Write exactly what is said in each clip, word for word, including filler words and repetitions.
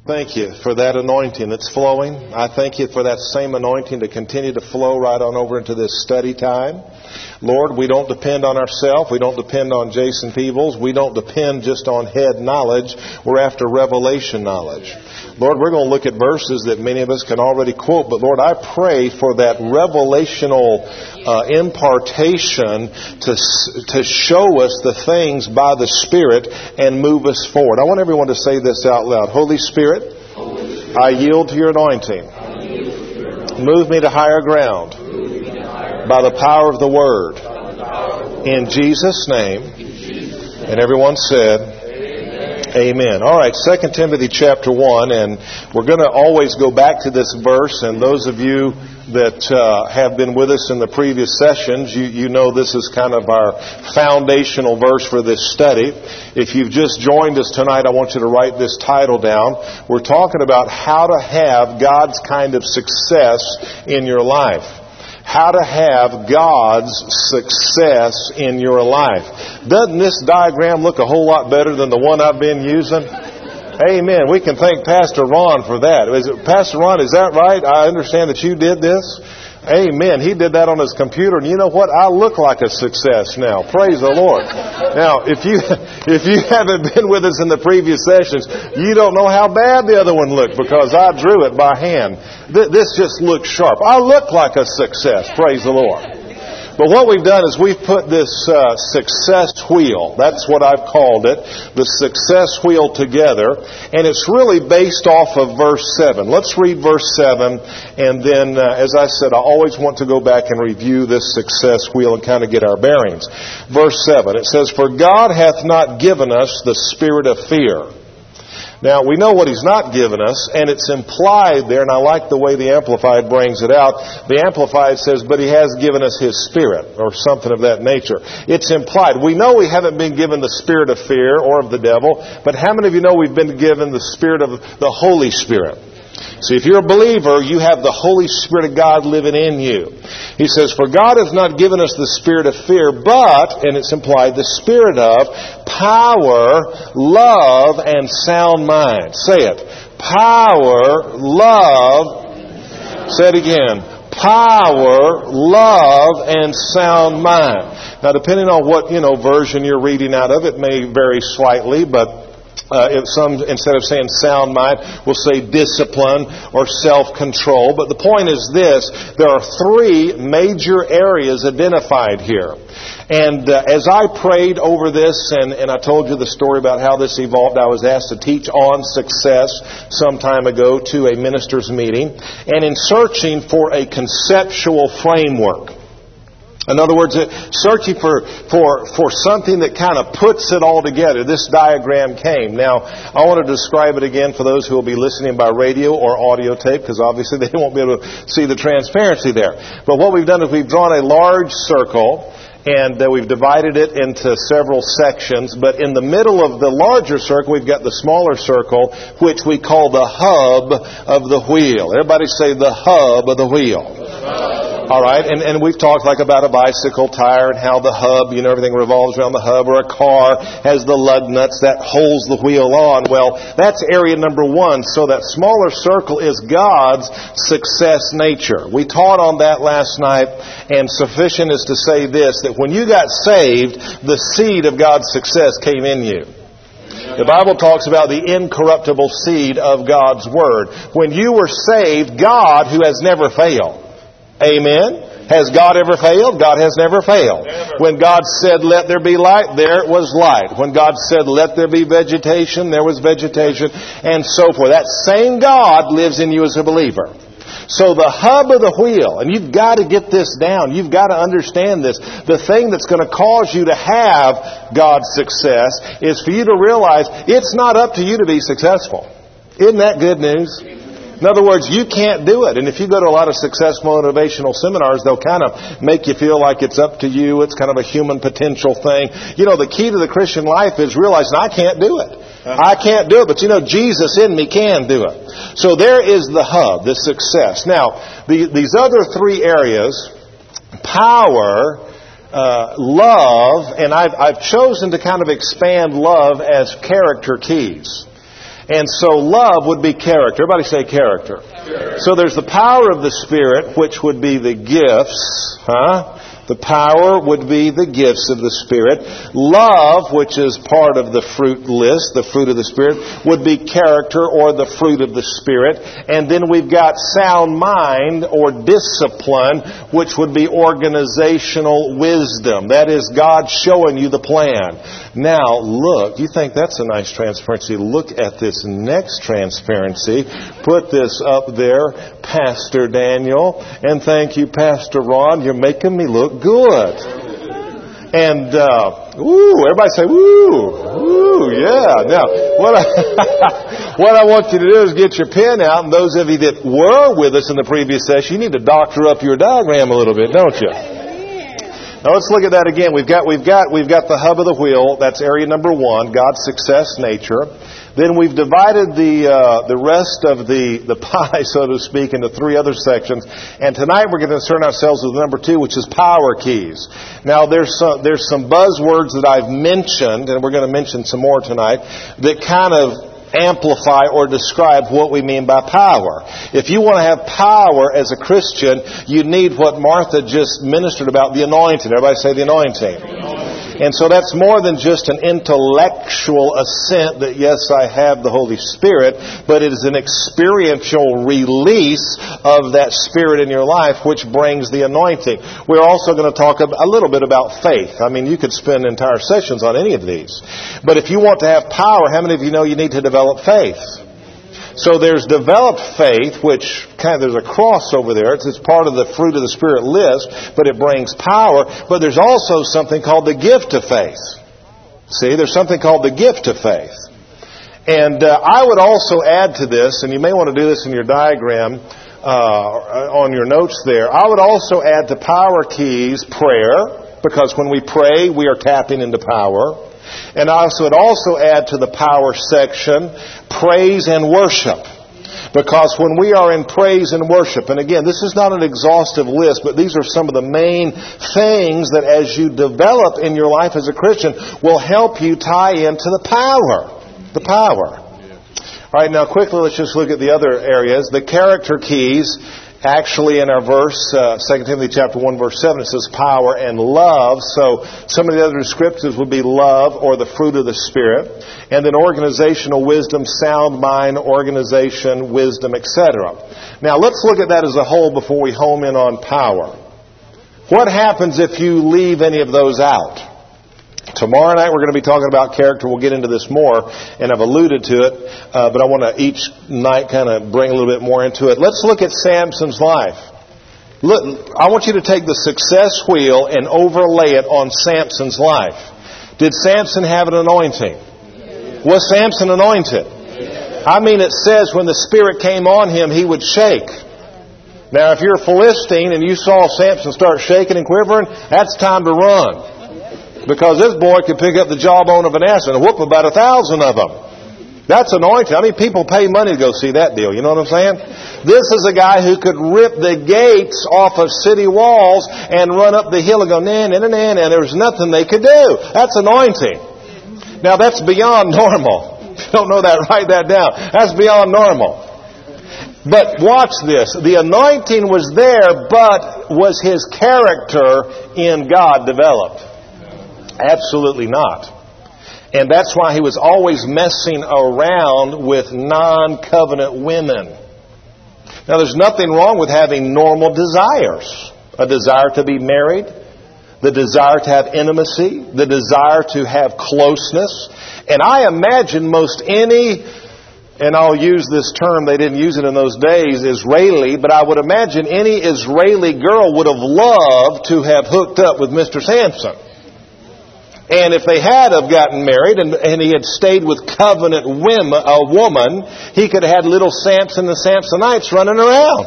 Thank you for that anointing that's flowing. I thank you for that same anointing to continue to flow right on over into this study time. Lord, we don't depend on ourselves. We don't depend on Jason Peebles. We don't depend just on head knowledge. We're after revelation knowledge. Lord, we're going to look at verses that many of us can already quote. But Lord, I pray for that revelational uh, impartation to, to show us the things by the Spirit and move us forward. I want everyone to say this out loud. Holy Spirit, Holy Spirit, I yield to your anointing. Move me to higher ground by the power of the Word. In Jesus' name. And everyone said, Amen. All right, Second Timothy chapter one, and we're going to always go back to this verse, and those of you that uh, have been with us in the previous sessions, you, you know this is kind of our foundational verse for this study. If you've just joined us tonight, I want you to write this title down. We're talking about how to have God's kind of success in your life. How to have God's success in your life. Doesn't this diagram look a whole lot better than the one I've been using? Amen. We can thank Pastor Ron for that. Is it, Pastor Ron, is that right? I understand that you did this. Amen. He did that on his computer, and you know what? I look like a success now. Praise the Lord. Now, if you if you haven't been with us in the previous sessions, you don't know how bad the other one looked because I drew it by hand. This just looks sharp. I look like a success. Praise the Lord. But what we've done is we've put this uh, success wheel, that's what I've called it, the success wheel together, and it's really based off of verse seven. Let's read verse seven, and then, uh, as I said, I always want to go back and review this success wheel and kind of get our bearings. Verse seven, it says, "For God hath not given us the spirit of fear." Now, we know what He's not given us, and it's implied there, and I like the way the Amplified brings it out. The Amplified says, but He has given us His Spirit, or something of that nature. It's implied. We know we haven't been given the spirit of fear or of the devil, but how many of you know we've been given the spirit of the Holy Spirit? See, if you're a believer, you have the Holy Spirit of God living in you. He says, "For God has not given us the spirit of fear, but," and it's implied, "the spirit of power, love, and sound mind." Say it. Power, love, say it again. Power, love, and sound mind. Now, depending on what, you know, version you're reading out of, it may vary slightly, but Uh, if some, instead of saying sound mind, will say discipline or self-control. But the point is this, there are three major areas identified here. And uh, as I prayed over this, and, and I told you the story about how this evolved, I was asked to teach on success some time ago to a minister's meeting, and in searching for a conceptual framework. In other words, searching for, for, for something that kind of puts it all together. This diagram came. Now, I want to describe it again for those who will be listening by radio or audio tape, because obviously they won't be able to see the transparency there. But what we've done is we've drawn a large circle, and uh, we've divided it into several sections. But in the middle of the larger circle, we've got the smaller circle, which we call the hub of the wheel. Everybody say the hub of the wheel. All right, and, and we've talked like about a bicycle tire and how the hub, you know, everything revolves around the hub, or a car has the lug nuts that holds the wheel on. Well, that's area number one. So that smaller circle is God's success nature. We taught on that last night, and sufficient is to say this, that when you got saved, the seed of God's success came in you. The Bible talks about the incorruptible seed of God's Word. When you were saved, God, who has never failed. Amen. Has God ever failed? God has never failed. Never. When God said, "Let there be light," there was light. When God said, "Let there be vegetation," there was vegetation, and so forth. That same God lives in you as a believer. So the hub of the wheel, and you've got to get this down. You've got to understand this. The thing that's going to cause you to have God's success is for you to realize it's not up to you to be successful. Isn't that good news? In other words, you can't do it. And if you go to a lot of success motivational seminars, they'll kind of make you feel like it's up to you. It's kind of a human potential thing. You know, the key to the Christian life is realizing I can't do it. I can't do it, but you know, Jesus in me can do it. So there is the hub, the success. Now, the, these other three areas, power, uh, love, and I've, I've chosen to kind of expand love as character keys. And so love would be character. Everybody say character. Character. So there's the power of the Spirit, which would be the gifts, huh? The power would be the gifts of the Spirit. Love, which is part of the fruit list, the fruit of the Spirit, would be character or the fruit of the Spirit. And then we've got sound mind or discipline, which would be organizational wisdom. That is God showing you the plan. Now, look, you think that's a nice transparency. Look at this next transparency. Put this up there, Pastor Daniel. And thank you, Pastor Ron. You're making me look good. And, uh, woo, everybody say, woo, woo, yeah. Now, what I, what I want you to do is get your pen out, and those of you that were with us in the previous session, you need to doctor up your diagram a little bit, don't you? Now let's look at that again. We've got, we've got, we've got the hub of the wheel. That's area number one, God's success nature. Then we've divided the uh, the rest of the, the pie, so to speak, into three other sections. And tonight we're going to concern ourselves with number two, which is power keys. Now there's some, there's some buzzwords that I've mentioned, and we're going to mention some more tonight, that kind of amplify or describe what we mean by power. If you want to have power as a Christian, you need what Martha just ministered about, the anointing. Everybody say the anointing. And so that's more than just an intellectual assent that, yes, I have the Holy Spirit, but it is an experiential release of that Spirit in your life, which brings the anointing. We're also going to talk a little bit about faith. I mean, you could spend entire sessions on any of these. But if you want to have power, how many of you know you need to develop faith? So there's developed faith, which kind of, there's a cross over there. It's, it's part of the fruit of the Spirit list, but it brings power. But there's also something called the gift of faith. See, there's something called the gift of faith. And uh, I would also add to this, and you may want to do this in your diagram uh, on your notes there. I would also add to power keys prayer, because when we pray, we are tapping into power. And also, it also add to the power section praise and worship. Because when we are in praise and worship, and again, this is not an exhaustive list, but these are some of the main things that as you develop in your life as a Christian will help you tie into the power. The power. All right, now quickly let's just look at the other areas. The character keys. Actually, in our verse, uh, Second Timothy chapter one, verse seven, it says power and love. So some of the other descriptives would be love or the fruit of the Spirit. And then organizational wisdom, sound mind, organization, wisdom, et cetera. Now, let's look at that as a whole before we home in on power. What happens if you leave any of those out? Tomorrow night we're going to be talking about character. We'll get into this more, and I've alluded to it, uh, but I want to each night kind of bring a little bit more into it. Let's look at Samson's life. Look, I want you to take the success wheel and overlay it on Samson's life. Did Samson have an anointing? Was Samson anointed? I mean, it says when the Spirit came on him, he would shake. Now, if you're a Philistine and you saw Samson start shaking and quivering, that's time to run. Because this boy could pick up the jawbone of an ass and whoop about a thousand of them. That's anointing. I mean, people pay money to go see that deal. You know what I'm saying? This is a guy who could rip the gates off of city walls and run up the hill and go, nah, nah, nah, nah, and there was nothing they could do. That's anointing. Now, that's beyond normal. If you don't know that, write that down. That's beyond normal. But watch this. The anointing was there, but was his character in God developed? Absolutely not. And that's why he was always messing around with non-covenant women. Now, there's nothing wrong with having normal desires. A desire to be married, the desire to have intimacy, the desire to have closeness. And I imagine most any, and I'll use this term, they didn't use it in those days, Israeli, but I would imagine any Israeli girl would have loved to have hooked up with Mister Samson. And if they had have gotten married and, and he had stayed with covenant women, a woman, he could have had little Samson and Samsonites running around.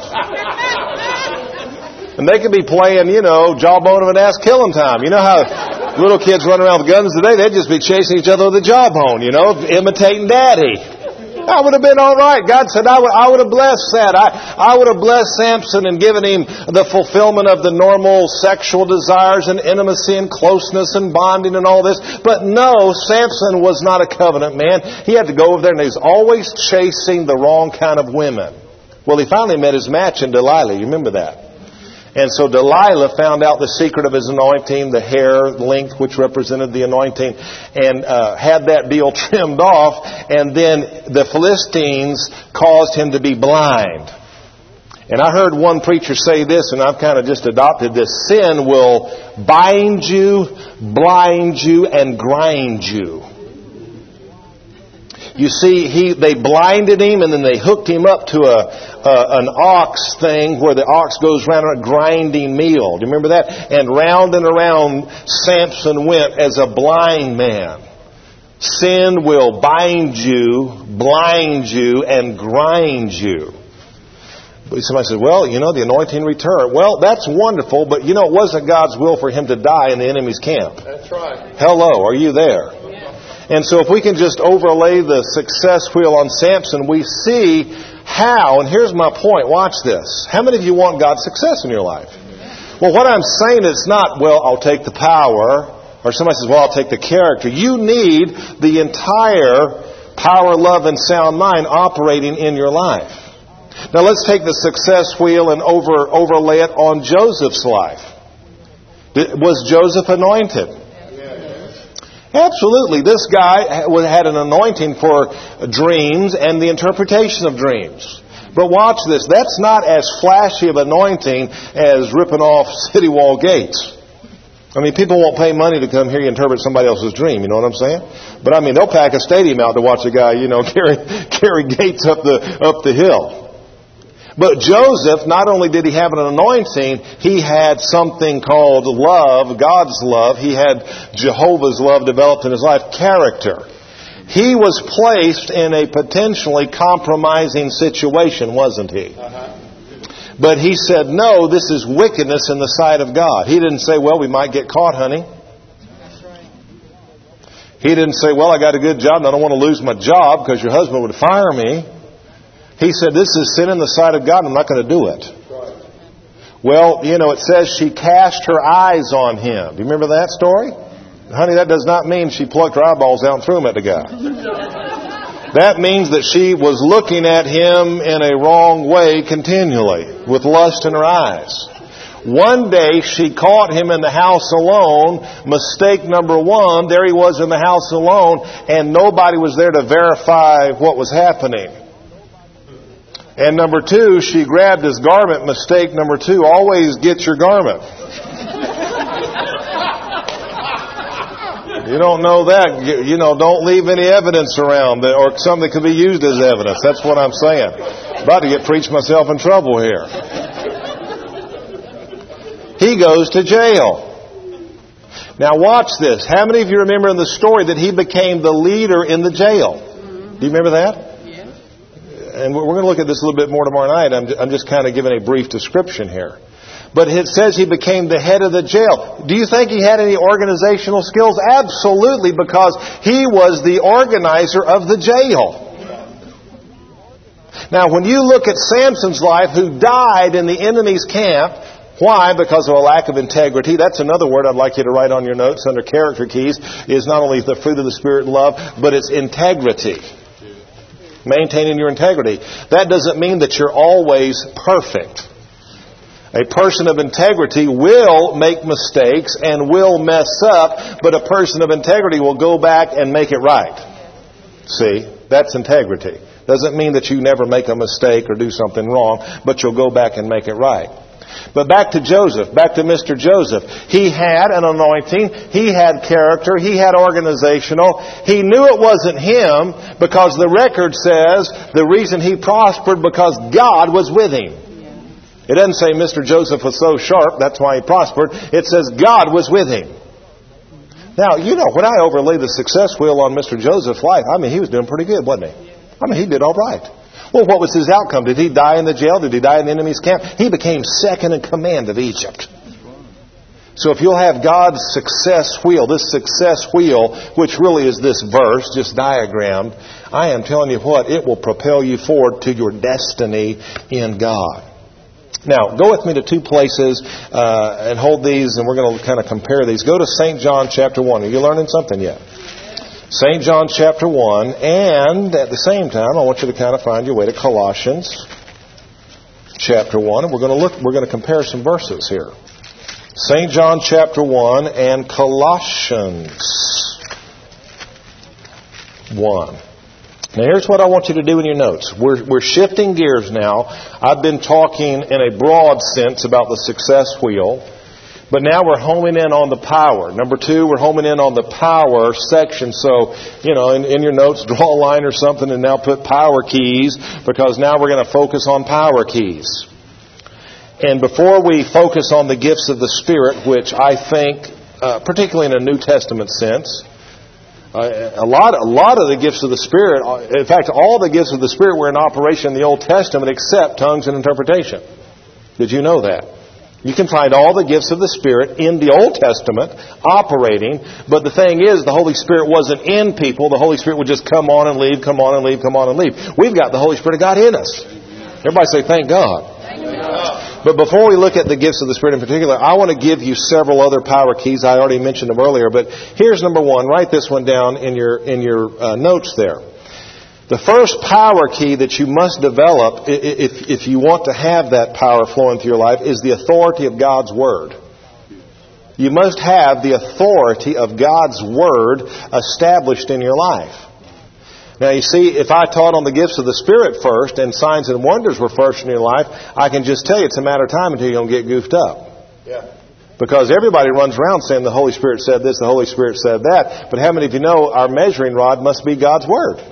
And they could be playing, you know, jawbone of an ass killing time. You know how little kids run around with guns today? They'd just be chasing each other with a jawbone, you know, imitating daddy. I would have been all right. God said, I would, I would have blessed that. I, I would have blessed Samson and given him the fulfillment of the normal sexual desires and intimacy and closeness and bonding and all this. But no, Samson was not a covenant man. He had to go over there and he was always chasing the wrong kind of women. Well, he finally met his match in Delilah. You remember that? And so Delilah found out the secret of his anointing, the hair length which represented the anointing, and uh, had that deal trimmed off. And then the Philistines caused him to be blind. And I heard one preacher say this, and I've kind of just adopted this: sin will bind you, blind you, and grind you. You see, he they blinded him, and then they hooked him up to a, a an ox thing where the ox goes round a grinding meal. Do you remember that? And round and around Samson went as a blind man. Sin will bind you, blind you, and grind you. But somebody says, well, you know, the anointing returned. Well, that's wonderful, but you know, it wasn't God's will for him to die in the enemy's camp. That's right. Hello, are you there? And so if we can just overlay the success wheel on Samson, we see how, and here's my point, watch this. How many of you want God's success in your life? Well, what I'm saying is not, well, I'll take the power, or somebody says, well, I'll take the character. You need the entire power, love, and sound mind operating in your life. Now let's take the success wheel and over, overlay it on Joseph's life. Was Joseph anointed? Absolutely. This guy had an anointing for dreams and the interpretation of dreams. But watch this. That's not as flashy of anointing as ripping off city wall gates. I mean, people won't pay money to come here and interpret somebody else's dream. You know what I'm saying? But I mean, they'll pack a stadium out to watch a guy, you know, carry carry gates up the up the hill. But Joseph, not only did he have an anointing, he had something called love, God's love. He had Jehovah's love developed in his life, character. He was placed in a potentially compromising situation, wasn't he? Uh-huh. But he said, no, this is wickedness in the sight of God. He didn't say, well, we might get caught, honey. That's right. He didn't say, well, I got a good job and I don't want to lose my job because your husband would fire me. He said, this is sin in the sight of God, and I'm not going to do it. Right. Well, you know, it says she cast her eyes on him. Do you remember that story? Honey, that does not mean she plucked her eyeballs out and threw them at the guy. That means that she was looking at him in a wrong way continually, with lust in her eyes. One day she caught him in the house alone. Mistake number one, there he was in the house alone, and nobody was there to verify what was happening. And number two, she grabbed his garment. Mistake number two, always get your garment. You don't know that. You know, don't leave any evidence around that, or something that could be used as evidence. That's what I'm saying. About to get preached myself in trouble here. He goes to jail. Now watch this. How many of you remember in the story that he became the leader in the jail? Do you remember that? And we're going to look at this a little bit more tomorrow night. I'm, I'm just kind of giving a brief description here. But it says he became the head of the jail. Do you think he had any organizational skills? Absolutely, because he was the organizer of the jail. Now, when you look at Samson's life, who died in the enemy's camp, why? Because of a lack of integrity. That's another word I'd like you to write on your notes under character keys, is not only the fruit of the Spirit and love, but it's integrity. Maintaining your integrity. That doesn't mean that you're always perfect. A person of integrity will make mistakes and will mess up, but a person of integrity will go back and make it right. See, that's integrity. Doesn't mean that you never make a mistake or do something wrong, but you'll go back and make it right. But back to Joseph, back to Mister Joseph. He had an anointing. He had character. He had organizational. He knew it wasn't him because the record says the reason he prospered because God was with him. It doesn't say Mister Joseph was so sharp, that's why he prospered. It says God was with him. Now, you know, when I overlay the success wheel on Mister Joseph's life, I mean, he was doing pretty good, wasn't he? I mean, he did all right. Well, what was his outcome? Did he die in the jail? Did he die in the enemy's camp? He became second in command of Egypt. So if you'll have God's success wheel, this success wheel, which really is this verse, just diagrammed, I am telling you what, it will propel you forward to your destiny in God. Now, go with me to two places uh, and hold these, and we're going to kind of compare these. Go to Saint John chapter one. Are you learning something yet? Saint John chapter one, and at the same time, I want you to kind of find your way to Colossians chapter one, and we're going to look. We're going to compare some verses here. Saint John chapter one and Colossians one. Now here's what I want you to do in your notes. We're, we're shifting gears now. I've been talking in a broad sense about the success wheel, but now we're homing in on the power. Number two, we're homing in on the power section. So, you know, in, in your notes, draw a line or something and now put power keys, because now we're going to focus on power keys. And before we focus on the gifts of the Spirit, which I think, uh, particularly in a New Testament sense, Uh, a lot, a lot of the gifts of the Spirit, in fact, all the gifts of the Spirit were in operation in the Old Testament except tongues and interpretation. Did you know that? You can find all the gifts of the Spirit in the Old Testament operating, but the thing is, the Holy Spirit wasn't in people. The Holy Spirit would just come on and leave, come on and leave, come on and leave. We've got the Holy Spirit of God in us. Everybody say, thank God. Thank God. But before we look at the gifts of the Spirit in particular, I want to give you several other power keys. I already mentioned them earlier, but here's number one. Write this one down in your in your uh, notes there. The first power key that you must develop if if you want to have that power flowing through your life is the authority of God's Word. You must have the authority of God's Word established in your life. Now, you see, if I taught on the gifts of the Spirit first and signs and wonders were first in your life, I can just tell you it's a matter of time until you don't get goofed up. Yeah. Because everybody runs around saying the Holy Spirit said this, the Holy Spirit said that. But how many of you know our measuring rod must be God's Word?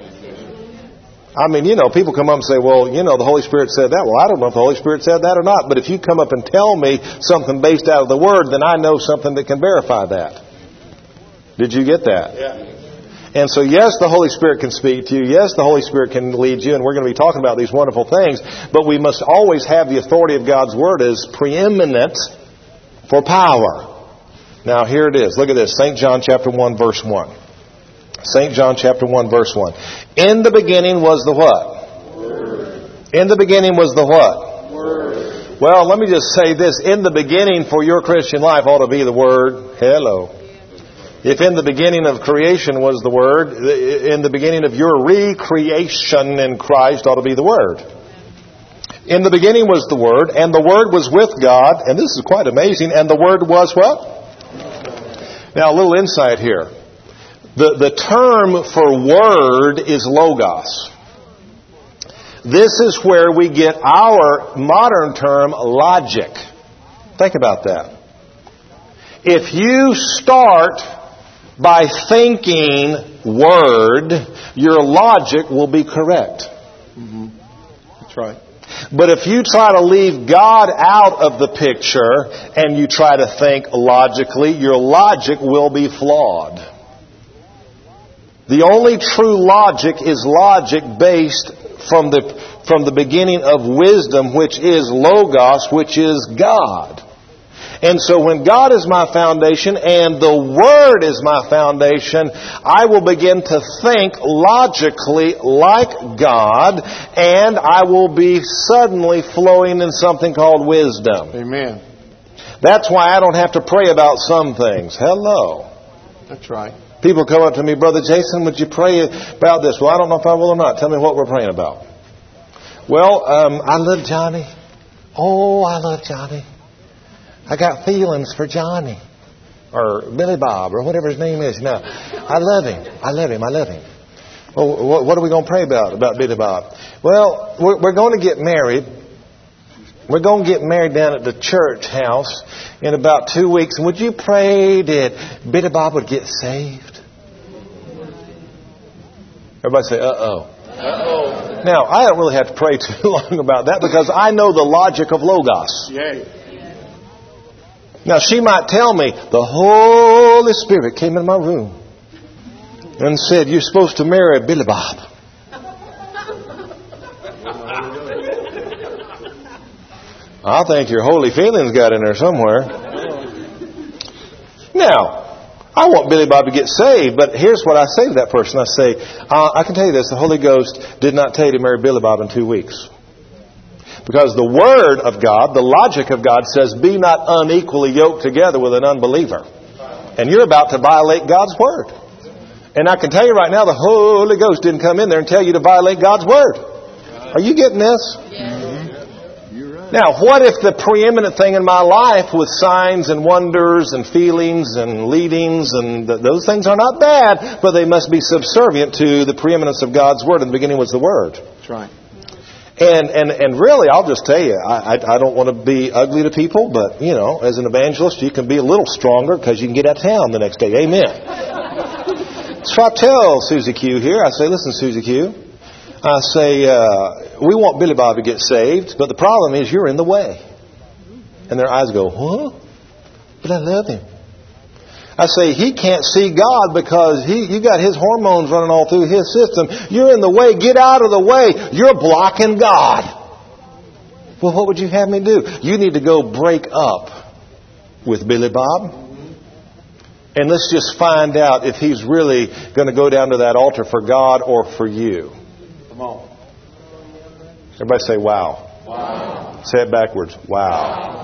I mean, you know, people come up and say, well, you know, the Holy Spirit said that. Well, I don't know if the Holy Spirit said that or not. But if you come up and tell me something based out of the Word, then I know something that can verify that. Did you get that? Yeah. And so, yes, the Holy Spirit can speak to you. Yes, the Holy Spirit can lead you. And we're going to be talking about these wonderful things. But we must always have the authority of God's Word as preeminent for power. Now, here it is. Look at this. Saint John chapter one, verse one. Saint John chapter one, verse one. In the beginning was the what? Word. In the beginning was the what? Word. Well, let me just say this. In the beginning for your Christian life ought to be the Word. Hello. If in the beginning of creation was the Word, in the beginning of your recreation in Christ ought to be the Word. In the beginning was the Word, and the Word was with God, and this is quite amazing, and the Word was what? Now, a little insight here. The, the term for Word is Logos. This is where we get our modern term logic. Think about that. If you start by thinking Word, your logic will be correct. Mm-hmm. That's right. But if you try to leave God out of the picture and you try to think logically, your logic will be flawed. The only true logic is logic based from the from the beginning of wisdom, which is Logos, which is God. And so when God is my foundation and the Word is my foundation, I will begin to think logically like God, and I will be suddenly flowing in something called wisdom. Amen. That's why I don't have to pray about some things. Hello. That's right. People come up to me, Brother Jason, would you pray about this? Well, I don't know if I will or not. Tell me what we're praying about. Well, um, I love Johnny. Oh, I love Johnny. I got feelings for Johnny or Billy Bob or whatever his name is. No, I love him. I love him. I love him. Well, what are we going to pray about, about Billy Bob? Well, we're, we're going to get married. We're going to get married down at the church house in about two weeks. And would you pray that Billy Bob would get saved? Everybody say, uh-oh. Uh-oh. Now, I don't really have to pray too long about that because I know the logic of Logos. Yay. Now, she might tell me, the Holy Spirit came in my room and said, you're supposed to marry Billy Bob. I think your holy feelings got in there somewhere. Now, I want Billy Bob to get saved, but here's what I say to that person. I say, uh, I can tell you this, the Holy Ghost did not tell you to marry Billy Bob in two weeks. Because the Word of God, the logic of God says, be not unequally yoked together with an unbeliever. And you're about to violate God's Word. And I can tell you right now, the Holy Ghost didn't come in there and tell you to violate God's Word. Are you getting this? Yes. Now, what if the preeminent thing in my life with signs and wonders and feelings and leadings, and th- those things are not bad, but they must be subservient to the preeminence of God's Word. In the beginning was the Word. That's right. And, and, and really, I'll just tell you, I, I, I don't want to be ugly to people, but, you know, as an evangelist, you can be a little stronger because you can get out of town the next day. Amen. So I tell Susie Q here, I say, listen, Susie Q, I say, uh, we want Billy Bob to get saved, but the problem is you're in the way. And their eyes go, huh? But I love him. I say, he can't see God because he, you got his hormones running all through his system. You're in the way. Get out of the way. You're blocking God. Well, what would you have me do? You need to go break up with Billy Bob. And let's just find out if he's really going to go down to that altar for God or for you. Come on. Everybody say, wow. Wow. Say it backwards. Wow.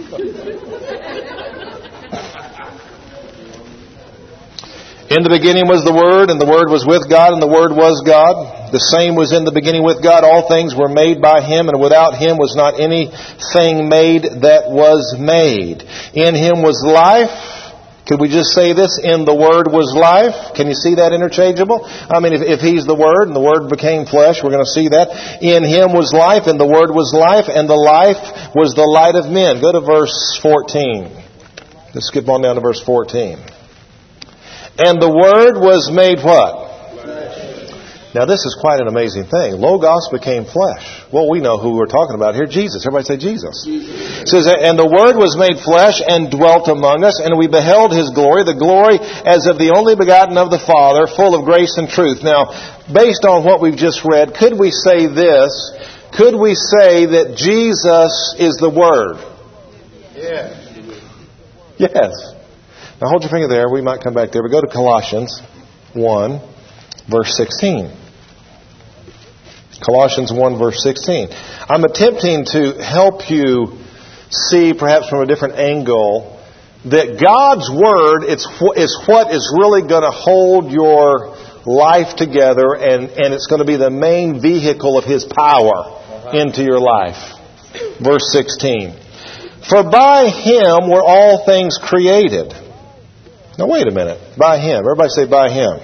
In the beginning was the Word, and the Word was with God, and the Word was God. The same was in the beginning with God. All things were made by Him, and without Him was not anything made that was made. In Him was life. Could we just say this? In the Word was life. Can you see that interchangeable? I mean, if, if He's the Word and the Word became flesh, we're going to see that. In Him was life, and the Word was life, and the life was the light of men. Go to verse fourteen. Let's skip on down to verse fourteen. And the Word was made what? Now, this is quite an amazing thing. Logos became flesh. Well, we know who we're talking about here. Jesus. Everybody say Jesus. Jesus. It says, and the Word was made flesh and dwelt among us, and we beheld His glory, the glory as of the only begotten of the Father, full of grace and truth. Now, based on what we've just read, could we say this? Could we say that Jesus is the Word? Yes. Yes. Now, hold your finger there. We might come back there. We go to Colossians one, verse sixteen. Colossians one, verse sixteen. I'm attempting to help you see, perhaps from a different angle, that God's Word is what is really going to hold your life together, and, and it's going to be the main vehicle of His power into your life. Verse sixteen. For by Him were all things created. Now wait a minute. By Him. Everybody say by Him.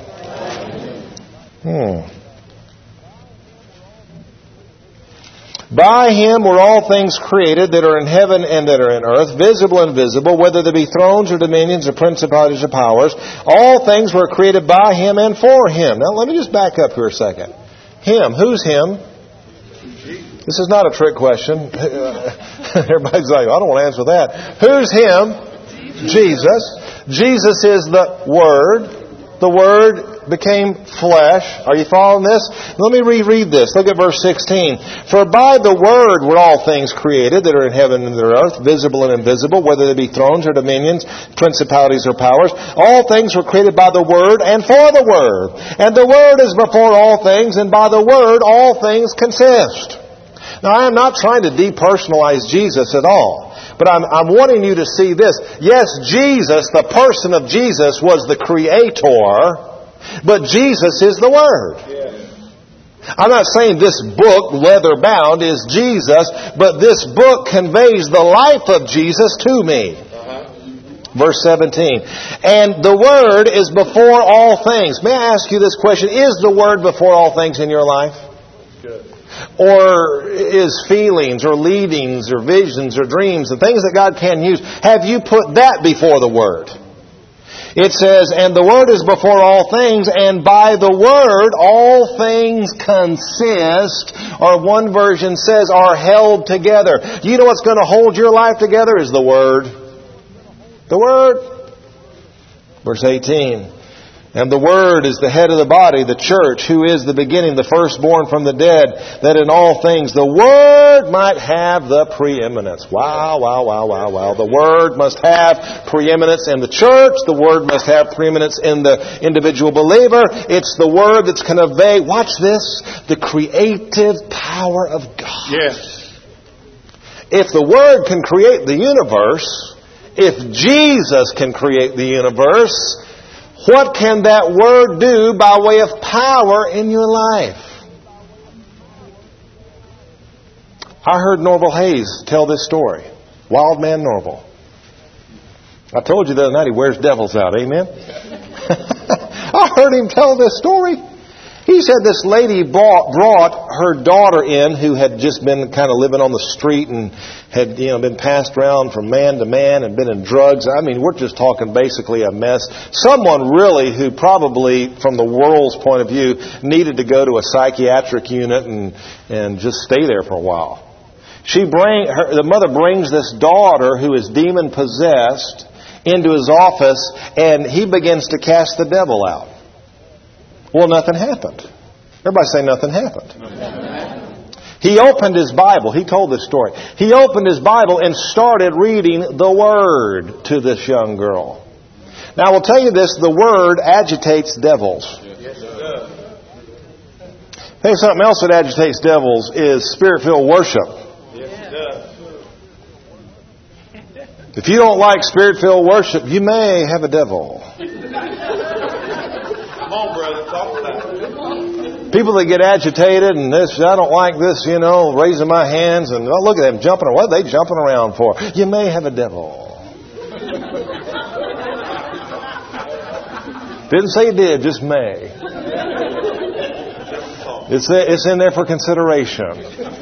Hmm. By Him were all things created that are in heaven and that are in earth, visible and invisible, whether there be thrones or dominions or principalities or powers. All things were created by Him and for Him. Now let me just back up here a second. Him. Who's Him? This is not a trick question. Everybody's like, I don't want to answer that. Who's Him? Jesus. Jesus is the Word. The Word became flesh. Are you following this? Let me reread this. Look at verse sixteen. For by the Word were all things created that are in heaven and the earth, visible and invisible, whether they be thrones or dominions, principalities or powers. All things were created by the Word and for the Word. And the Word is before all things, and by the Word all things consist. Now, I am not trying to depersonalize Jesus at all. But I'm, I'm wanting you to see this. Yes, Jesus, the person of Jesus, was the Creator, but Jesus is the Word. Yes. I'm not saying this book, leather bound, is Jesus, but this book conveys the life of Jesus to me. Uh-huh. Verse seventeen. And the Word is before all things. May I ask you this question? Is the Word before all things in your life? Good. Or is feelings or leadings or visions or dreams and things that God can use, have you put that before the Word? It says, and the Word is before all things, and by the Word all things consist, or one version says, are held together. You know what's going to hold your life together is the Word. The Word. Verse eighteen. And the Word is the head of the body, the church, who is the beginning, the firstborn from the dead, that in all things the Word might have the preeminence. Wow, wow, wow, wow, wow. The Word must have preeminence in the church. The Word must have preeminence in the individual believer. It's the Word that's going to convey, watch this, the creative power of God. Yes. If the Word can create the universe, if Jesus can create the universe, what can that Word do by way of power in your life? I heard Norval Hayes tell this story. Wild man Norval. I told you the other night he wears devils out. Amen? I heard him tell this story. He said this lady brought, brought her daughter in who had just been kind of living on the street and had, you know, been passed around from man to man and been in drugs. I mean, we're just talking basically a mess. Someone really who probably, from the world's point of view, needed to go to a psychiatric unit and, and just stay there for a while. She bring her, the mother brings this daughter who is demon possessed into his office, and he begins to cast the devil out. Well, nothing happened. Everybody say nothing happened. He opened his Bible. He told this story. He opened his Bible and started reading the Word to this young girl. Now, I will tell you this, the Word agitates devils. Yes, it does. I think something else that agitates devils is Spirit-filled worship. Yes, it does. If you don't like Spirit-filled worship, you may have a devil. Come on, brother. Talk about it. People that get agitated and this, I don't like this, you know, raising my hands and oh, look at them jumping around. What are they jumping around for? You may have a devil. Didn't say you did, just may. It's it's in there for consideration.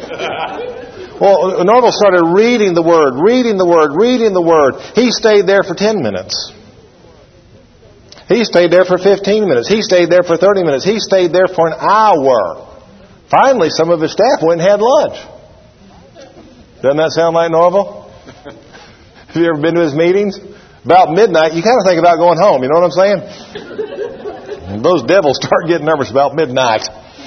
Well, Norval started reading the Word, reading the Word, reading the Word. He stayed there for ten minutes. He stayed there for fifteen minutes. He stayed there for thirty minutes. He stayed there for an hour. Finally, some of his staff went and had lunch. Doesn't that sound like Norval? Have you ever been to his meetings? About midnight, you kind of think about going home. You know what I'm saying? Those devils start getting nervous about midnight.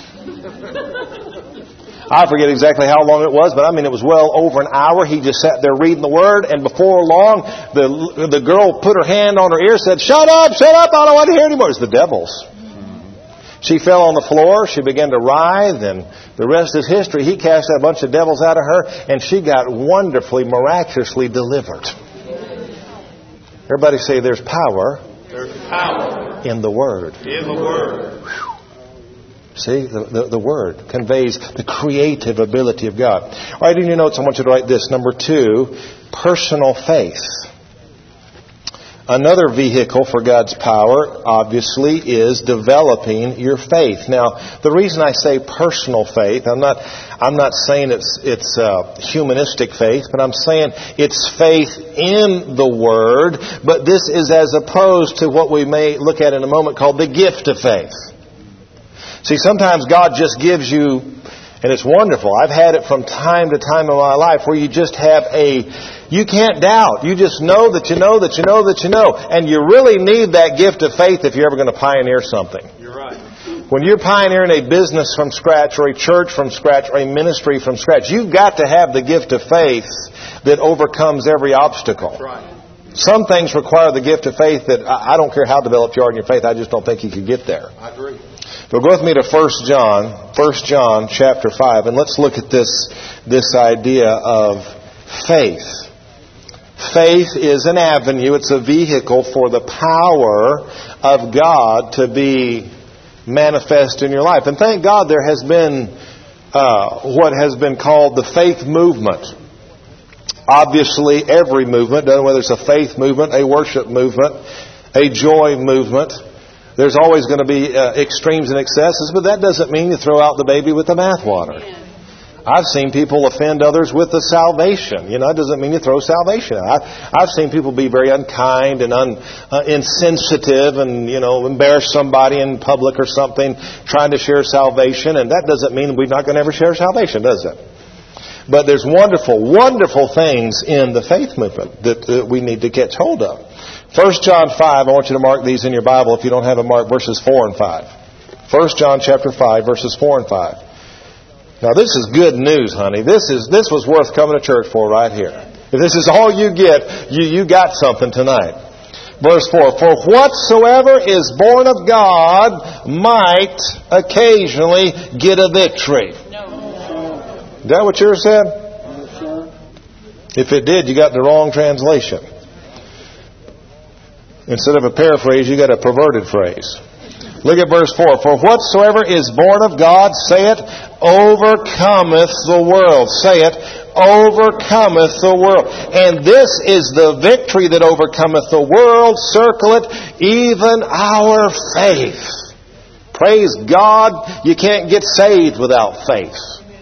I forget exactly how long it was, but I mean it was well over an hour. He just sat there reading the Word, and before long, the the girl put her hand on her ear, said, "Shut up, shut up, I don't want to hear anymore." It's the devils. She fell on the floor. She began to writhe, and the rest is history. He cast a bunch of devils out of her, and she got wonderfully, miraculously delivered. Everybody say, "There's power." There's power in the Word. in the Word. See, the, the, the Word conveys the creative ability of God. All right, in your notes, I want you to write this. Number two, personal faith. Another vehicle for God's power, obviously, is developing your faith. Now, the reason I say personal faith, I'm not, I'm not saying it's it's uh, humanistic faith, but I'm saying it's faith in the Word. But this is as opposed to what we may look at in a moment called the gift of faith. See, sometimes God just gives you, and it's wonderful. I've had it from time to time in my life where you just have a, you can't doubt. You just know that you know that you know that you know. And you really need that gift of faith if you're ever going to pioneer something. You're right. When you're pioneering a business from scratch or a church from scratch or a ministry from scratch, you've got to have the gift of faith that overcomes every obstacle. That's right. Some things require the gift of faith that I don't care how developed you are in your faith, I just don't think you could get there. I agree. But go with me to First John, First John chapter five, and let's look at this, this idea of faith. Faith is an avenue, it's a vehicle for the power of God to be manifest in your life. And thank God there has been uh, what has been called the faith movement. Obviously, every movement, doesn't whether it's a faith movement, a worship movement, a joy movement, there's always going to be uh, extremes and excesses, but that doesn't mean you throw out the baby with the bathwater. I've seen people offend others with the salvation. You know, that doesn't mean you throw salvation out. I've seen people be very unkind and un, uh, insensitive and, you know, embarrass somebody in public or something trying to share salvation, and that doesn't mean we're not going to ever share salvation, does it? But there's wonderful, wonderful things in the faith movement that uh, we need to catch hold of. First John five, I want you to mark these in your Bible if you don't have them marked, verses four and five. First John chapter five, verses four and five. Now this is good news, honey. This is this was worth coming to church for right here. If this is all you get, you, you got something tonight. Verse four, for whatsoever is born of God might occasionally get a victory. Is that what yours said? If it did, you got the wrong translation. Instead of a paraphrase, you got a perverted phrase. Look at verse four. For whatsoever is born of God, say it, overcometh the world. Say it, overcometh the world. And this is the victory that overcometh the world. Circle it, even our faith. Praise God, you can't get saved without faith.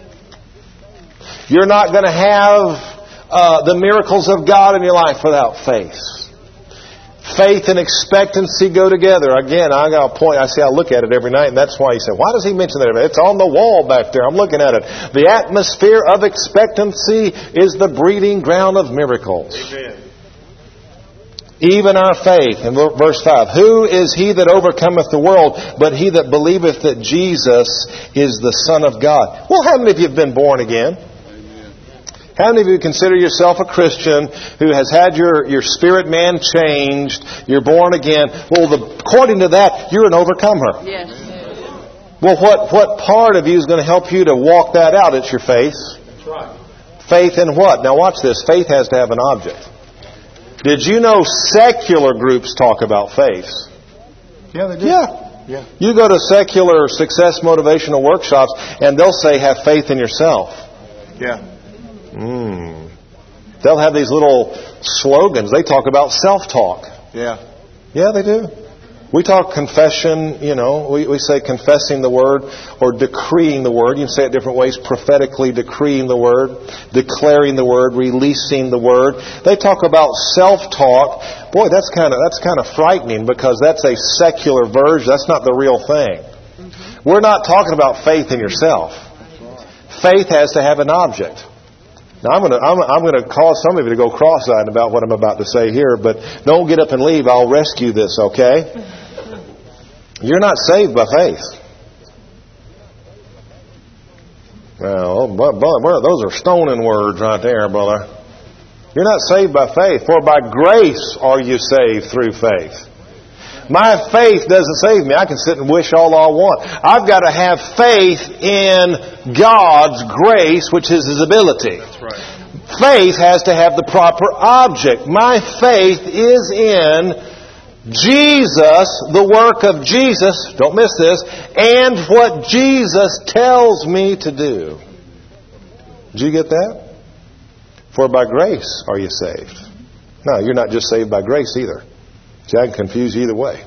You're not going to have uh, the miracles of God in your life without faith. Faith and expectancy go together. Again, I got a point. I see, I look at it every night, and that's why he said, why does he mention that? It's on the wall back there. I'm looking at it. The atmosphere of expectancy is the breeding ground of miracles. Amen. Even our faith. In verse five, who is he that overcometh the world, but he that believeth that Jesus is the Son of God? Well, how many of you have been born again? How many of you consider yourself a Christian who has had your, your spirit man changed, you're born again? Well, the, according to that, you're an overcomer. Yes. Well, what, what part of you is going to help you to walk that out? It's your faith. That's right. Faith in what? Now watch this. Faith has to have an object. Did you know secular groups talk about faith? Yeah, they do. Yeah. Yeah. You go to secular success motivational workshops and they'll say, have faith in yourself. Yeah. Mm. They'll have these little slogans. They talk about self-talk. Yeah. Yeah, they do. We talk confession, you know, we, we say confessing the Word or decreeing the Word. You can say it different ways. Prophetically decreeing the Word, declaring the Word, releasing the Word. They talk about self-talk. Boy, that's kind of that's kind of frightening because that's a secular version. That's not the real thing. Mm-hmm. We're not talking about faith in yourself. Faith has to have an object. Now, I'm going to I'm, I'm going to cause some of you to go cross-eyed about what I'm about to say here, but don't get up and leave. I'll rescue this, okay? You're not saved by faith. Well, those are stoning words right there, brother. You're not saved by faith, for by grace are you saved through faith. My faith doesn't save me. I can sit and wish all I want. I've got to have faith in God's grace, which is His ability. That's right. Faith has to have the proper object. My faith is in Jesus, the work of Jesus, don't miss this, and what Jesus tells me to do. Did you get that? For by grace are you saved. No, you're not just saved by grace either. See, I can confuse you either way.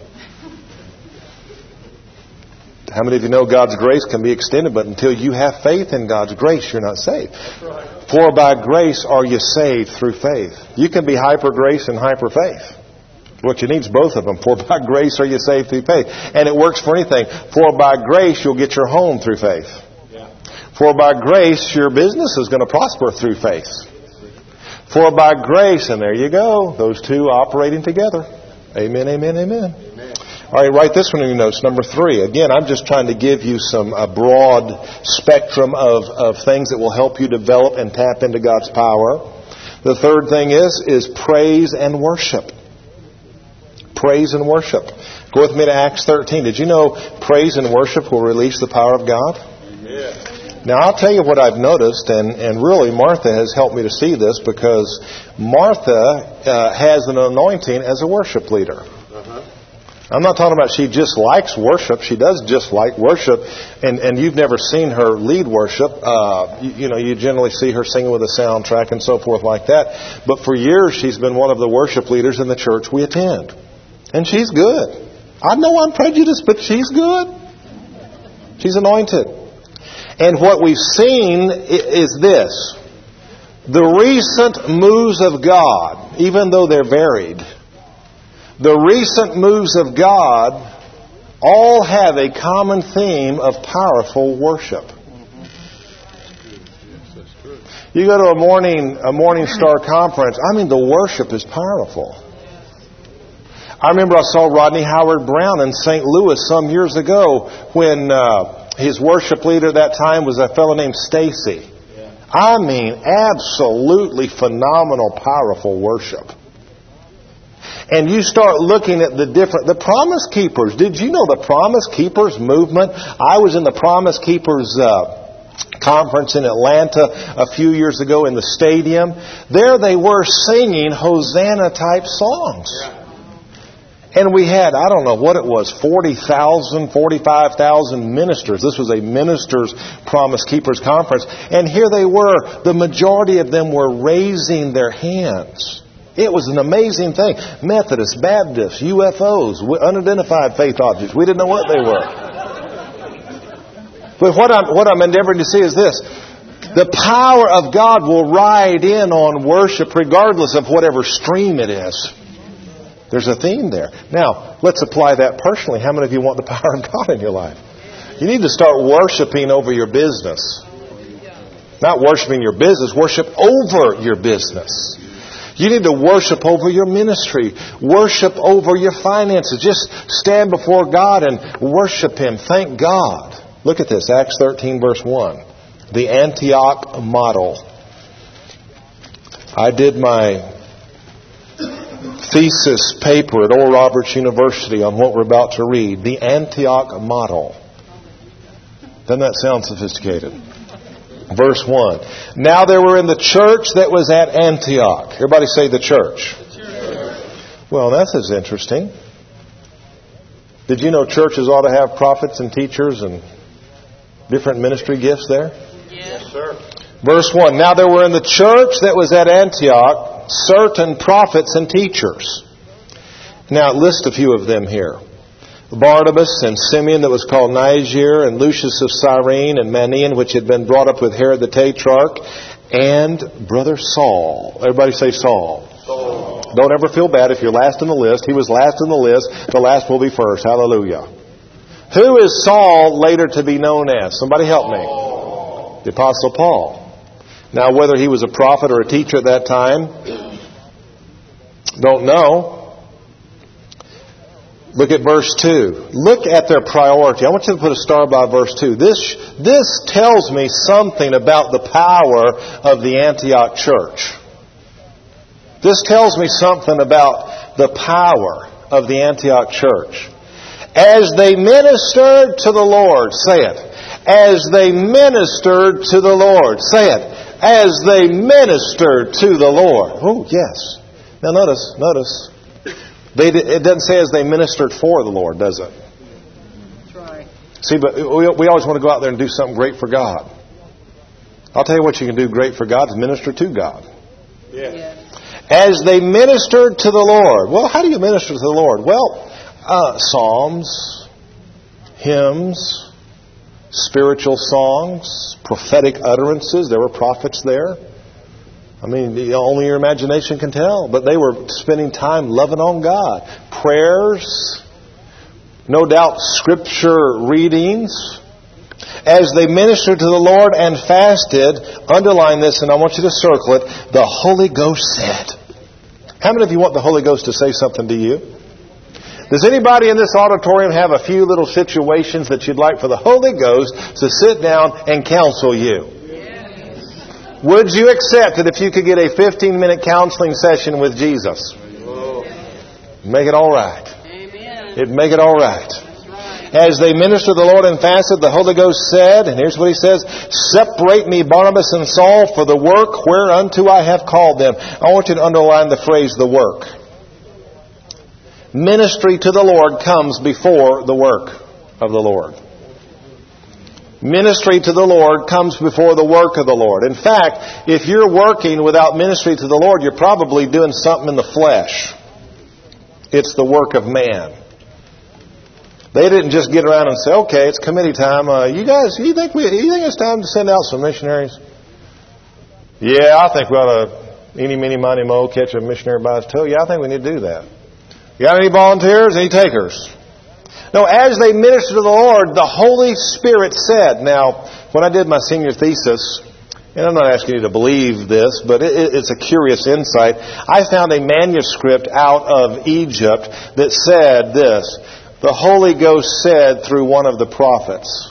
How many of you know God's grace can be extended, but until you have faith in God's grace, you're not saved? Right. For by grace are you saved through faith. You can be hyper grace and hyper faith. What you need is both of them. For by grace are you saved through faith. And it works for anything. For by grace you'll get your home through faith. Yeah. For by grace your business is going to prosper through faith. For by grace, and there you go, those two operating together. Amen, amen, amen. Amen. All right, write this one in your notes. Number three. Again, I'm just trying to give you some a broad spectrum of, of things that will help you develop and tap into God's power. The third thing is, is praise and worship. Praise and worship. Go with me to Acts thirteen. Did you know praise and worship will release the power of God? Amen. Now, I'll tell you what I've noticed, and, and really Martha has helped me to see this, because Martha uh, has an anointing as a worship leader. Uh-huh. I'm not talking about she just likes worship. She does just like worship, and, and you've never seen her lead worship. Uh, you, you know, you generally see her singing with a soundtrack and so forth like that. But for years, she's been one of the worship leaders in the church we attend. And she's good. I know I'm prejudiced, but she's good. She's anointed. And what we've seen is this. The recent moves of God, even though they're varied, the recent moves of God all have a common theme of powerful worship. You go to a morning a Morning Star conference, I mean, the worship is powerful. I remember I saw Rodney Howard Brown in Saint Louis some years ago when uh, his worship leader at that time was a fellow named Stacy. Yeah. I mean, absolutely phenomenal, powerful worship. And you start looking at the different, the Promise Keepers. Did you know the Promise Keepers movement? I was in the Promise Keepers uh, conference in Atlanta a few years ago in the stadium. There they were singing Hosanna type songs. And we had, I don't know what it was, forty thousand, forty-five thousand ministers. This was a ministers' Promise Keepers conference. And here they were, the majority of them were raising their hands. It was an amazing thing. Methodists, Baptists, U F Os, unidentified faith objects. We didn't know what they were. But what I'm, what I'm endeavoring to see is this. The power of God will ride in on worship regardless of whatever stream it is. There's a theme there. Now, let's apply that personally. How many of you want the power of God in your life? You need to start worshiping over your business. Not worshiping your business, worship over your business. You need to worship over your ministry. Worship over your finances. Just stand before God and worship Him. Thank God. Look at this, Acts thirteen, verse one. The Antioch model. I did my thesis paper at Oral Roberts University on what we're about to read. The Antioch model. Doesn't that sound sophisticated? Verse one. Now there were in the church that was at Antioch. Everybody say the church. The church. Well, that's as interesting. Did you know churches ought to have prophets and teachers and different ministry gifts there? Yes, sir. Verse one. Now there were in the church that was at Antioch certain prophets and teachers. Now list a few of them here. Barnabas and Simeon that was called Niger, and Lucius of Cyrene, and Manaen, which had been brought up with Herod the Tetrarch, and brother Saul. Everybody say Saul. Saul. Don't ever feel bad if you're last in the list. He was last in the list. The last will be first. Hallelujah. Who is Saul later to be known as? Somebody help me. The Apostle Paul. Now, whether he was a prophet or a teacher at that time, don't know. Look at verse two. Look at their priority. I want you to put a star by verse two. This, this tells me something about the power of the Antioch church. This tells me something about the power of the Antioch church. As they ministered to the Lord, say it. As they ministered to the Lord, say it. As they ministered to the Lord. Oh, yes. Now notice, notice. They, it doesn't say as they ministered for the Lord, does it? That's right. See, but we, we always want to go out there and do something great for God. I'll tell you what you can do great for God is minister to God. Yes. Yes. As they ministered to the Lord. Well, how do you minister to the Lord? Well, uh, psalms, hymns, spiritual songs, prophetic utterances. There were prophets there. I mean, only your imagination can tell. But they were spending time loving on God. Prayers, no doubt scripture readings. As they ministered to the Lord and fasted, underline this and I want you to circle it, the Holy Ghost said. How many of you want the Holy Ghost to say something to you? Does anybody in this auditorium have a few little situations that you'd like for the Holy Ghost to sit down and counsel you? Would you accept it if you could get a fifteen-minute counseling session with Jesus? Make it all right. Amen. It'd make it all right. That's right. As they ministered the Lord and fasted, the Holy Ghost said, and here's what He says, separate me, Barnabas and Saul, for the work whereunto I have called them. I want you to underline the phrase, the work. Ministry to the Lord comes before the work of the Lord. Ministry to the Lord comes before the work of the Lord. In fact, if you're working without ministry to the Lord, you're probably doing something in the flesh. It's the work of man. They didn't just get around and say, okay, it's committee time. Uh, you guys, you think we, you think it's time to send out some missionaries? Yeah, I think we ought to, eeny, meeny, miny, mo, catch a missionary by his toe. Yeah, I think we need to do that. You got any volunteers? Any takers? No, as they ministered to the Lord, the Holy Spirit said. Now, when I did my senior thesis and I'm not asking you to believe this, but it, it's a curious insight. I found a manuscript out of Egypt that said this: the Holy Ghost said through one of the prophets.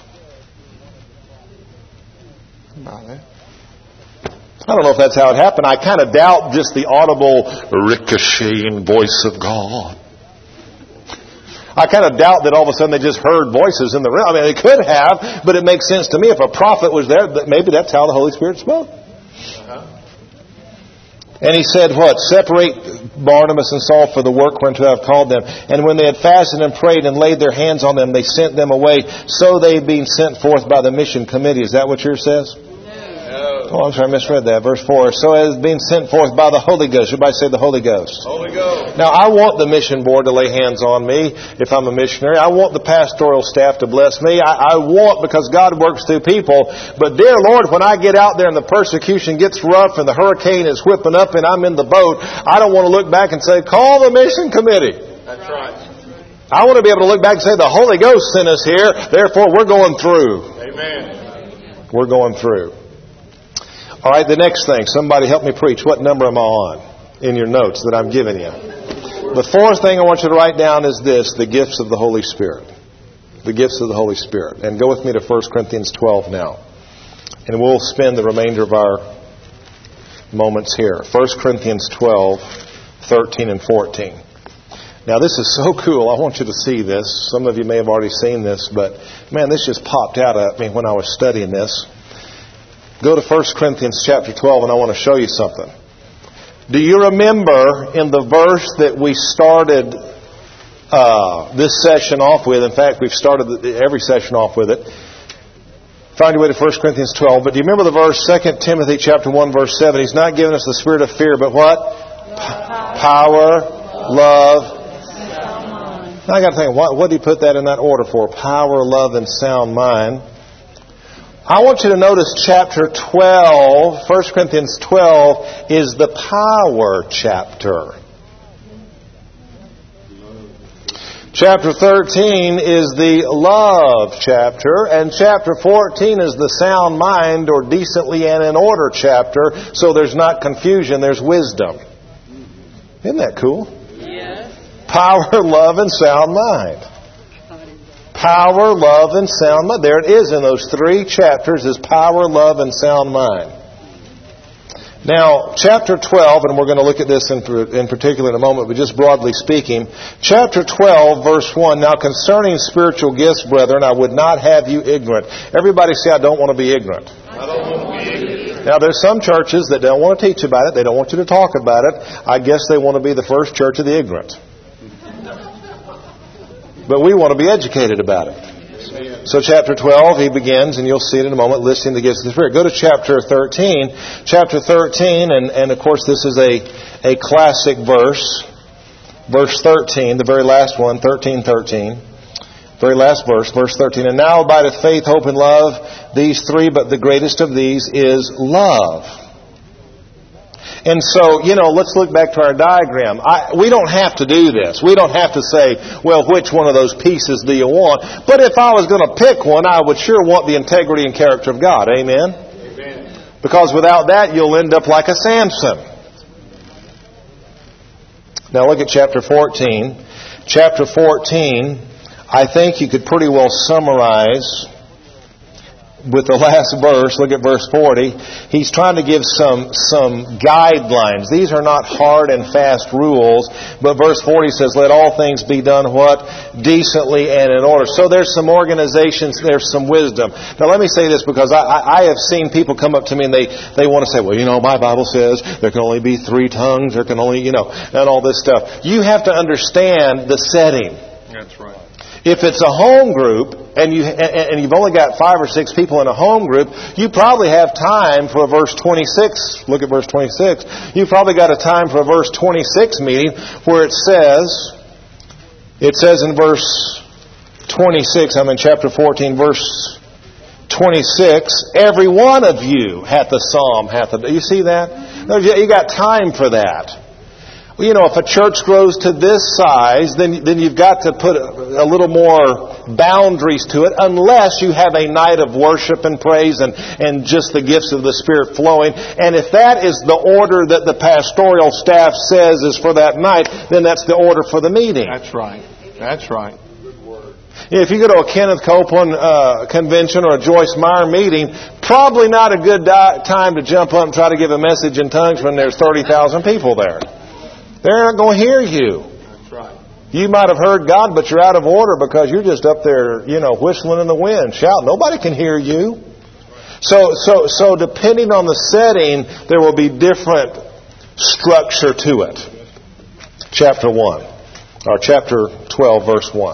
I don't know if that's how it happened. I kind of doubt just the audible ricocheting voice of God. I kind of doubt that all of a sudden they just heard voices in the room. I mean, they could have, but it makes sense to me. If a prophet was there, that maybe that's how the Holy Spirit spoke. Uh-huh. And he said what? Separate Barnabas and Saul for the work whereunto I have called them. And when they had fasted and prayed and laid their hands on them, they sent them away. So they being sent forth by the mission committee. Is that what yours says? Oh, I'm sorry, I misread that. Verse four. So as being sent forth by the Holy Ghost. Everybody say the Holy Ghost. Holy Ghost. Now, I want the mission board to lay hands on me if I'm a missionary. I want the pastoral staff to bless me. I, I want, because God works through people. But dear Lord, when I get out there and the persecution gets rough and the hurricane is whipping up and I'm in the boat, I don't want to look back and say, call the mission committee. That's right. I want to be able to look back and say, the Holy Ghost sent us here, therefore we're going through. Amen. We're going through. All right, the next thing. Somebody help me preach. What number am I on in your notes that I'm giving you? The fourth thing I want you to write down is this: the gifts of the Holy Spirit. The gifts of the Holy Spirit. And go with me to First Corinthians twelve now. And we'll spend the remainder of our moments here. First Corinthians twelve, thirteen and fourteen. Now, this is so cool. I want you to see this. Some of you may have already seen this, but man, this just popped out at me when I was studying this. Go to First Corinthians chapter twelve, and I want to show you something. Do you remember in the verse that we started uh, this session off with? In fact, we've started every session off with it. Find your way to First Corinthians twelve. But do you remember the verse, Second Timothy chapter one, verse seven? He's not giving us the spirit of fear, but what? Power, love. Now I got to think, what, what did he put that in that order for? Power, love, and sound mind. I want you to notice chapter twelve, First Corinthians twelve, is the power chapter. Chapter thirteen is the love chapter, and chapter fourteen is the sound mind, or decently and in order chapter, so there's not confusion, there's wisdom. Isn't that cool? Yes. Power, love, and sound mind. Power, love, and sound mind. There it is in those three chapters, is power, love, and sound mind. Now, chapter twelve, and we're going to look at this in, in particular in a moment, but just broadly speaking, chapter twelve, verse one, now concerning spiritual gifts, brethren, I would not have you ignorant. Everybody say, I don't want to be ignorant. I don't want to be ignorant. Now, there's some churches that don't want to teach about it. They don't want you to talk about it. I guess they want to be the first church of the ignorant. But we want to be educated about it. So chapter twelve, he begins, and you'll see it in a moment, listing the gifts of the Spirit. Go to chapter thirteen. Chapter thirteen, and, and of course this is a, a classic verse. Verse thirteen, the very last one, thirteen thirteen. Very last verse, verse thirteen. And now abideth faith, hope, and love, these three, but the greatest of these is love. And so, you know, let's look back to our diagram. I, we don't have to do this. We don't have to say, well, which one of those pieces do you want? But if I was going to pick one, I would sure want the integrity and character of God. Amen? Amen. Because without that, you'll end up like a Samson. Now look at chapter fourteen. Chapter fourteen, I think you could pretty well summarize with the last verse. Look at verse forty. He's trying to give some some guidelines. These are not hard and fast rules, but verse forty says, let all things be done what? Decently and in order. So there's some organizations, there's some wisdom. Now let me say this, because I, I have seen people come up to me and they, they want to say, well, you know, my Bible says there can only be three tongues, there can only, you know, and all this stuff. You have to understand the setting. That's right. If it's a home group, and, you, and you've only got five or six people in a home group, you probably have time for a verse twenty-six. Look at verse twenty-six. You've probably got a time for a verse twenty-six meeting where it says, it says in verse twenty-six, I'm in chapter fourteen, verse twenty-six, every one of you hath a psalm, hath a... You see that? You got time for that. You know, if a church grows to this size, then then you've got to put a, a little more boundaries to it unless you have a night of worship and praise and, and just the gifts of the Spirit flowing. And if that is the order that the pastoral staff says is for that night, then that's the order for the meeting. That's right. That's right. If you go to a Kenneth Copeland uh, convention or a Joyce Meyer meeting, probably not a good di- time to jump up and try to give a message in tongues when there's thirty thousand people there. They're not going to hear you. That's right. You might have heard God, but you're out of order because you're just up there, you know, whistling in the wind, shouting. Nobody can hear you. So, so, so depending on the setting, there will be different structure to it. Chapter one, or chapter twelve, verse one.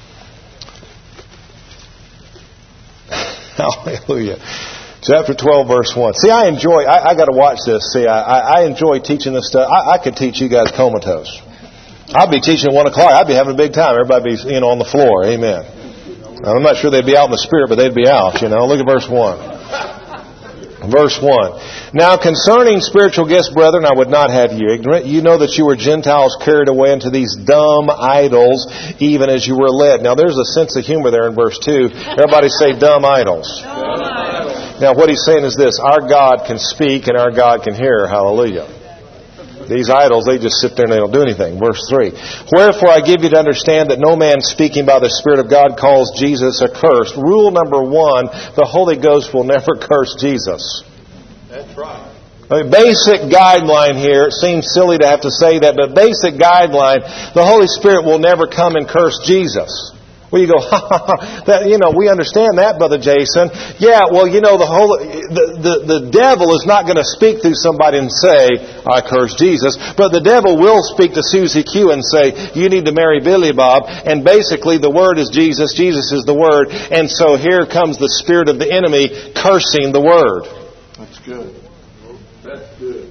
Hallelujah. Chapter twelve, verse one. See, I enjoy, I, I got to watch this. See, I, I enjoy teaching this stuff. I, I could teach you guys comatose. I'd be teaching at one o'clock. I'd be having a big time. Everybody be, you know, on the floor. Amen. I'm not sure they'd be out in the spirit, but they'd be out, you know. Look at verse one. Verse one. Now concerning spiritual gifts, brethren, I would not have you ignorant. You know that you were Gentiles carried away into these dumb idols, even as you were led. Now there's a sense of humor there in verse two. Everybody say dumb idols. Dumb idols. Now what he's saying is this. Our God can speak and our God can hear. Hallelujah. These idols, they just sit there and they don't do anything. Verse three. Wherefore I give you to understand that no man speaking by the Spirit of God calls Jesus accursed. Rule number one, the Holy Ghost will never curse Jesus. That's right. I mean, basic guideline here. It seems silly to have to say that, but basic guideline, the Holy Spirit will never come and curse Jesus. Well, you go, ha, ha, ha, that, you know, we understand that, Brother Jason. Yeah, well, you know, the whole, the, the, the devil is not going to speak through somebody and say, I curse Jesus. But the devil will speak to Susie Q and say, you need to marry Billy Bob. And basically the word is Jesus. Jesus is the word. And so here comes the spirit of the enemy cursing the word. That's good. That's good.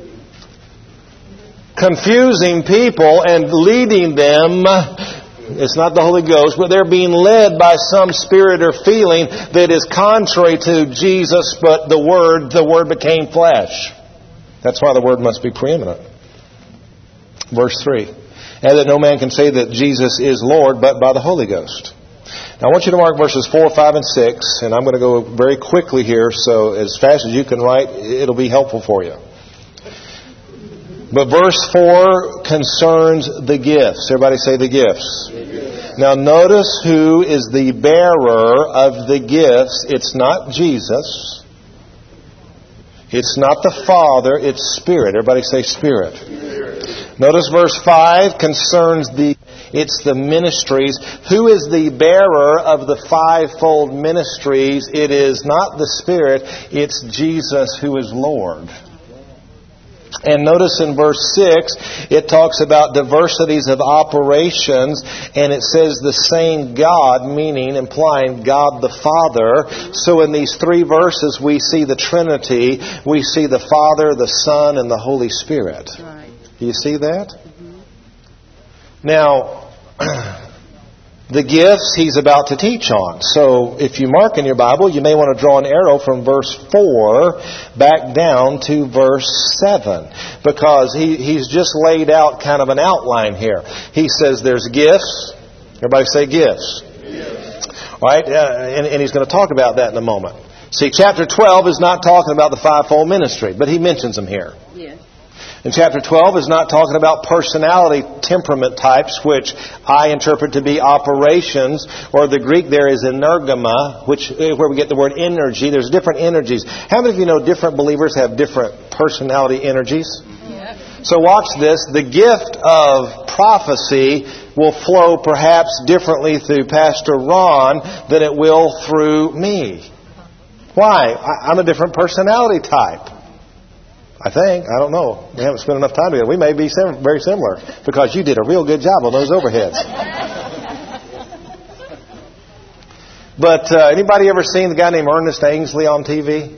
Confusing people and leading them. It's not the Holy Ghost, but they're being led by some spirit or feeling that is contrary to Jesus, but the Word, the Word became flesh. That's why the Word must be preeminent. Verse three. And that no man can say that Jesus is Lord, but by the Holy Ghost. Now I want you to mark verses four, five, and six, and I'm going to go very quickly here, so as fast as you can write, it'll be helpful for you. But verse four concerns the gifts. Everybody say the gifts. Now notice who is the bearer of the gifts. It's not Jesus. It's not the Father. It's Spirit. Everybody say Spirit. Notice verse five concerns the, it's the ministries. Who is the bearer of the fivefold ministries? It is not the Spirit. It's Jesus who is Lord. And notice in verse six, it talks about diversities of operations, and it says the same God, meaning, implying God the Father. So in these three verses, we see the Trinity. We see the Father, the Son, and the Holy Spirit. Right. Do you see that? Mm-hmm. Now, the gifts he's about to teach on. So if you mark in your Bible, you may want to draw an arrow from verse four back down to verse seven. Because he, he's just laid out kind of an outline here. He says there's gifts. Everybody say gifts. Yes. All right, uh, and, and he's going to talk about that in a moment. See, chapter twelve is not talking about the fivefold ministry, but he mentions them here. Yes. And chapter twelve is not talking about personality temperament types, which I interpret to be operations, or the Greek there is energema, which where we get the word energy. There's different energies. How many of you know different believers have different personality energies? Yeah. So watch this. The gift of prophecy will flow perhaps differently through Pastor Ron than it will through me. Why? I'm a different personality type. I think. I don't know. We haven't spent enough time together. We may be sim- very similar because you did a real good job on those overheads. But uh, anybody ever seen the guy named Ernest Ainsley on T V?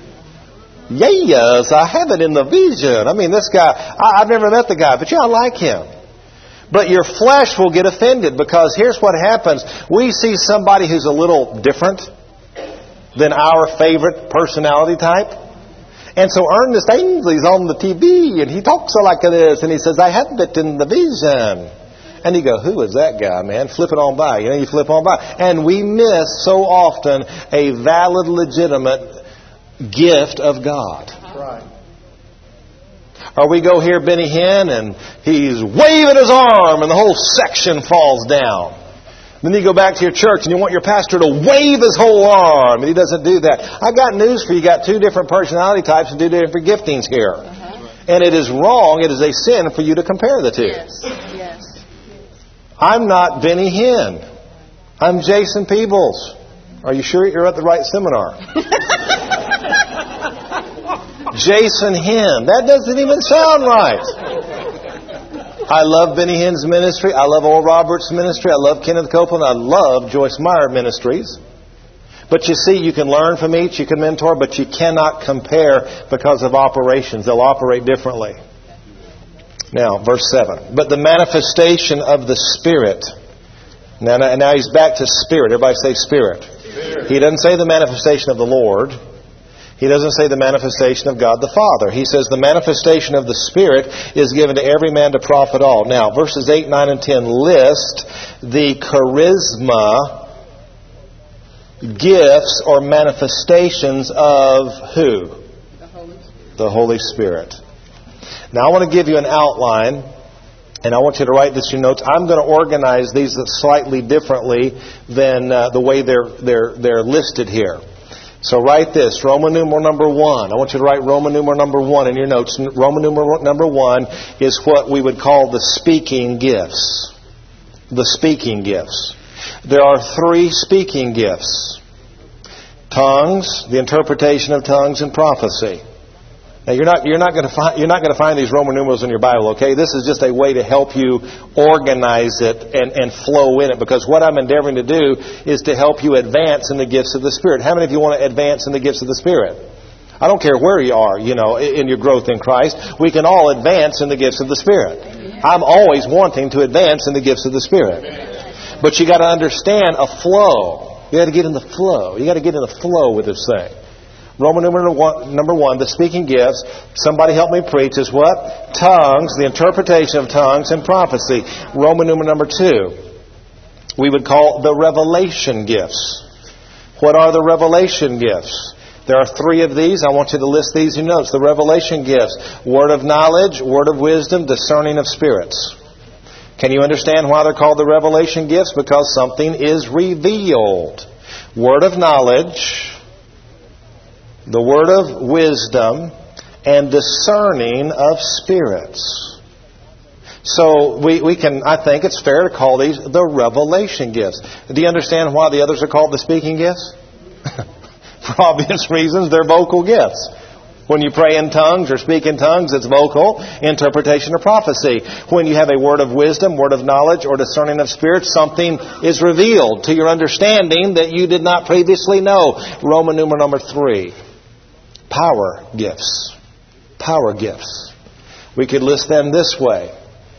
Yes, I have it in the vision. I mean, this guy, I, I've never met the guy, but yeah, I like him. But your flesh will get offended because here's what happens. We see somebody who's a little different than our favorite personality type. And so Ernest Ainsley's on the T V, and he talks like this, and he says, I have it in the vision. And you go, who is that guy, man? Flip it on by. You know, you flip on by. And we miss so often a valid, legitimate gift of God. That's right. Or we go hear Benny Hinn and he's waving his arm and the whole section falls down. Then you go back to your church and you want your pastor to wave his whole arm, and he doesn't do that. I got news for you. You got two different personality types and two different giftings here. Uh-huh. And it is wrong, it is a sin for you to compare the two. Yes, yes. I'm not Benny Hinn. I'm Jason Peebles. Are you sure you're at the right seminar? Jason Hinn. That doesn't even sound right. I love Benny Hinn's ministry. I love Oral Roberts' ministry. I love Kenneth Copeland. I love Joyce Meyer Ministries. But you see, you can learn from each. You can mentor, but you cannot compare because of operations. They'll operate differently. Now, verse seven. But the manifestation of the Spirit. Now, now he's back to Spirit. Everybody say Spirit. Spirit. He doesn't say the manifestation of the Lord. He doesn't say the manifestation of God the Father. He says the manifestation of the Spirit is given to every man to profit all. Now, verses eight, nine, and ten list the charisma, gifts, or manifestations of who? The Holy Spirit. The Holy Spirit. Now, I want to give you an outline, and I want you to write this in your notes. I'm going to organize these slightly differently than uh, the way they're they're they're listed here. So write this, Roman numeral number one. I want you to write Roman numeral number one in your notes. Roman numeral number one is what we would call the speaking gifts. The speaking gifts. There are three speaking gifts. Tongues, the interpretation of tongues, and prophecy. Now you're not you're not going to find you're not going to find these Roman numerals in your Bible, okay? This is just a way to help you organize it and, and flow in it, because what I'm endeavoring to do is to help you advance in the gifts of the Spirit. How many of you want to advance in the gifts of the Spirit? I don't care where you are, you know, in your growth in Christ. We can all advance in the gifts of the Spirit. I'm always wanting to advance in the gifts of the Spirit. But you got to understand a flow. You got to get in the flow. You got to get in the flow with this thing. Roman number one, number one, the speaking gifts, somebody help me preach, is what? Tongues, the interpretation of tongues, and prophecy. Roman number number two, we would call the revelation gifts. What are the revelation gifts? There are three of these. I want you to list these in notes. The revelation gifts: word of knowledge, word of wisdom, discerning of spirits. Can you understand why they're called the revelation gifts? Because something is revealed. Word of knowledge, the word of wisdom, and discerning of spirits. So we, we can, I think it's fair to call these the revelation gifts. Do you understand why the others are called the speaking gifts? For obvious reasons, they're vocal gifts. When you pray in tongues or speak in tongues, it's vocal. Interpretation or prophecy. When you have a word of wisdom, word of knowledge, or discerning of spirits, something is revealed to your understanding that you did not previously know. Roman numeral number three. Power gifts. Power gifts. We could list them this way: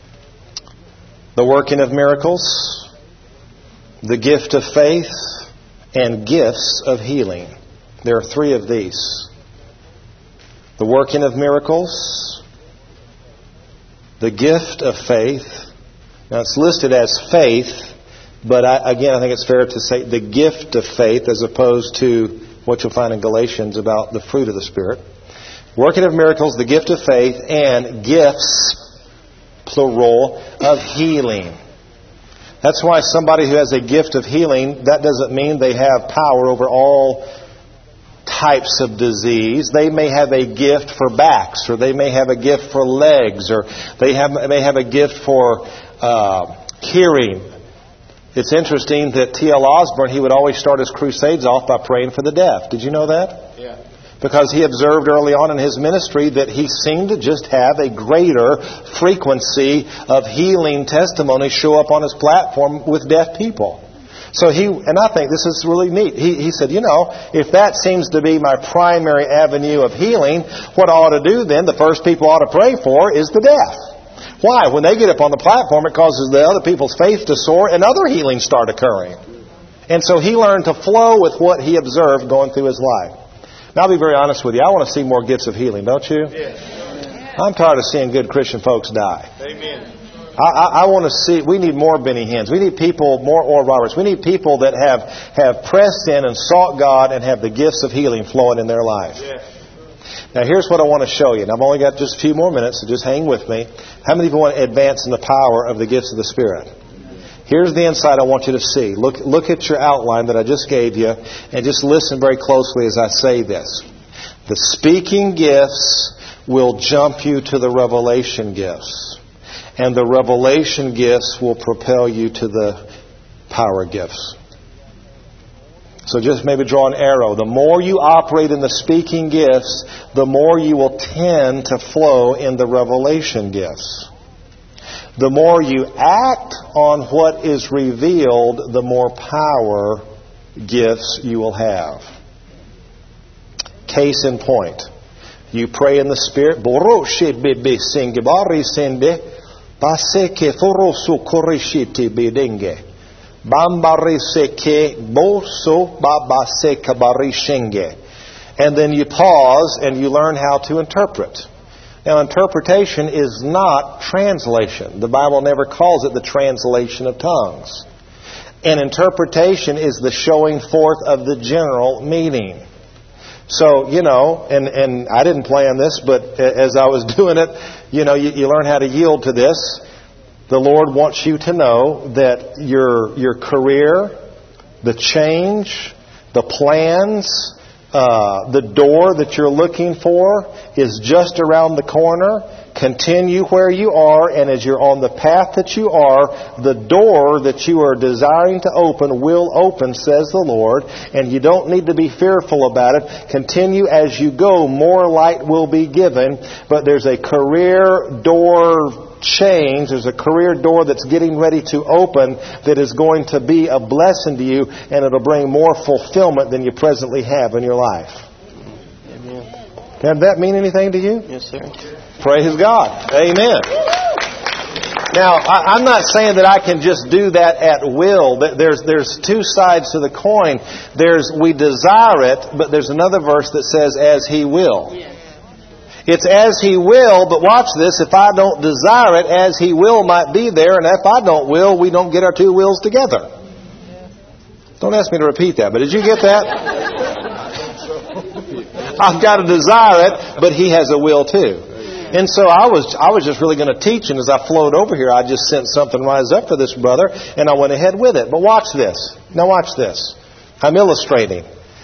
the working of miracles, the gift of faith, and gifts of healing. There are three of these. The working of miracles, the gift of faith. Now it's listed as faith, but I, again, I think it's fair to say the gift of faith as opposed to what you'll find in Galatians about the fruit of the Spirit. Working of miracles, the gift of faith, and gifts, plural, of healing. That's why somebody who has a gift of healing, that doesn't mean they have power over all types of disease. They may have a gift for backs, or they may have a gift for legs, or they have, may have a gift for uh, hearing. It's interesting that T L Osborne, he would always start his crusades off by praying for the deaf. Did you know that? Yeah. Because he observed early on in his ministry that he seemed to just have a greater frequency of healing testimonies show up on his platform with deaf people. So he, and I think this is really neat. He, he said, you know, if that seems to be my primary avenue of healing, what I ought to do then, the first people I ought to pray for is the deaf. Why? When they get up on the platform, it causes the other people's faith to soar and other healings start occurring. And so he learned to flow with what he observed going through his life. Now, I'll be very honest with you. I want to see more gifts of healing, don't you? Yes. I'm tired of seeing good Christian folks die. Amen. I, I, I want to see, we need more Benny Hinns. We need people, more Oral Roberts. We need people that have, have pressed in and sought God and have the gifts of healing flowing in their life. Yes. Now here's what I want to show you. And I've only got just a few more minutes, so just hang with me. How many people want to advance in the power of the gifts of the Spirit? Here's the insight I want you to see. Look, look at your outline that I just gave you and just listen very closely as I say this. The speaking gifts will jump you to the revelation gifts. And the revelation gifts will propel you to the power gifts. So just maybe draw an arrow. The more you operate in the speaking gifts, the more you will tend to flow in the revelation gifts. The more you act on what is revealed, the more power gifts you will have. Case in point. You pray in the Spirit. And then you pause and you learn how to interpret. Now, interpretation is not translation. The Bible never calls it the translation of tongues. And interpretation is the showing forth of the general meaning. So, you know, and, and I didn't plan this, but as I was doing it, you know, you, you learn how to yield to this. The Lord wants you to know that your your career, the change, the plans, uh, the door that you're looking for is just around the corner. Continue where you are, and as you're on the path that you are, the door that you are desiring to open will open, says the Lord, and you don't need to be fearful about it. Continue as you go, more light will be given, but there's a career door change, there's a career door that's getting ready to open that is going to be a blessing to you, and it'll bring more fulfillment than you presently have in your life. Amen. Can that mean anything to you? Yes, sir. Praise God. Amen. Now, I, I'm not saying that I can just do that at will. There's there's two sides to the coin. There's we desire it, but there's another verse that says, as He will. It's as He will, but watch this. If I don't desire it, as He will might be there, and if I don't will, we don't get our two wills together. Don't ask me to repeat that, but did you get that? I've got to desire it, but He has a will too. And so I was I was just really going to teach, and as I flowed over here, I just sent something rise up for this brother, and I went ahead with it. But watch this. Now watch this. I'm illustrating.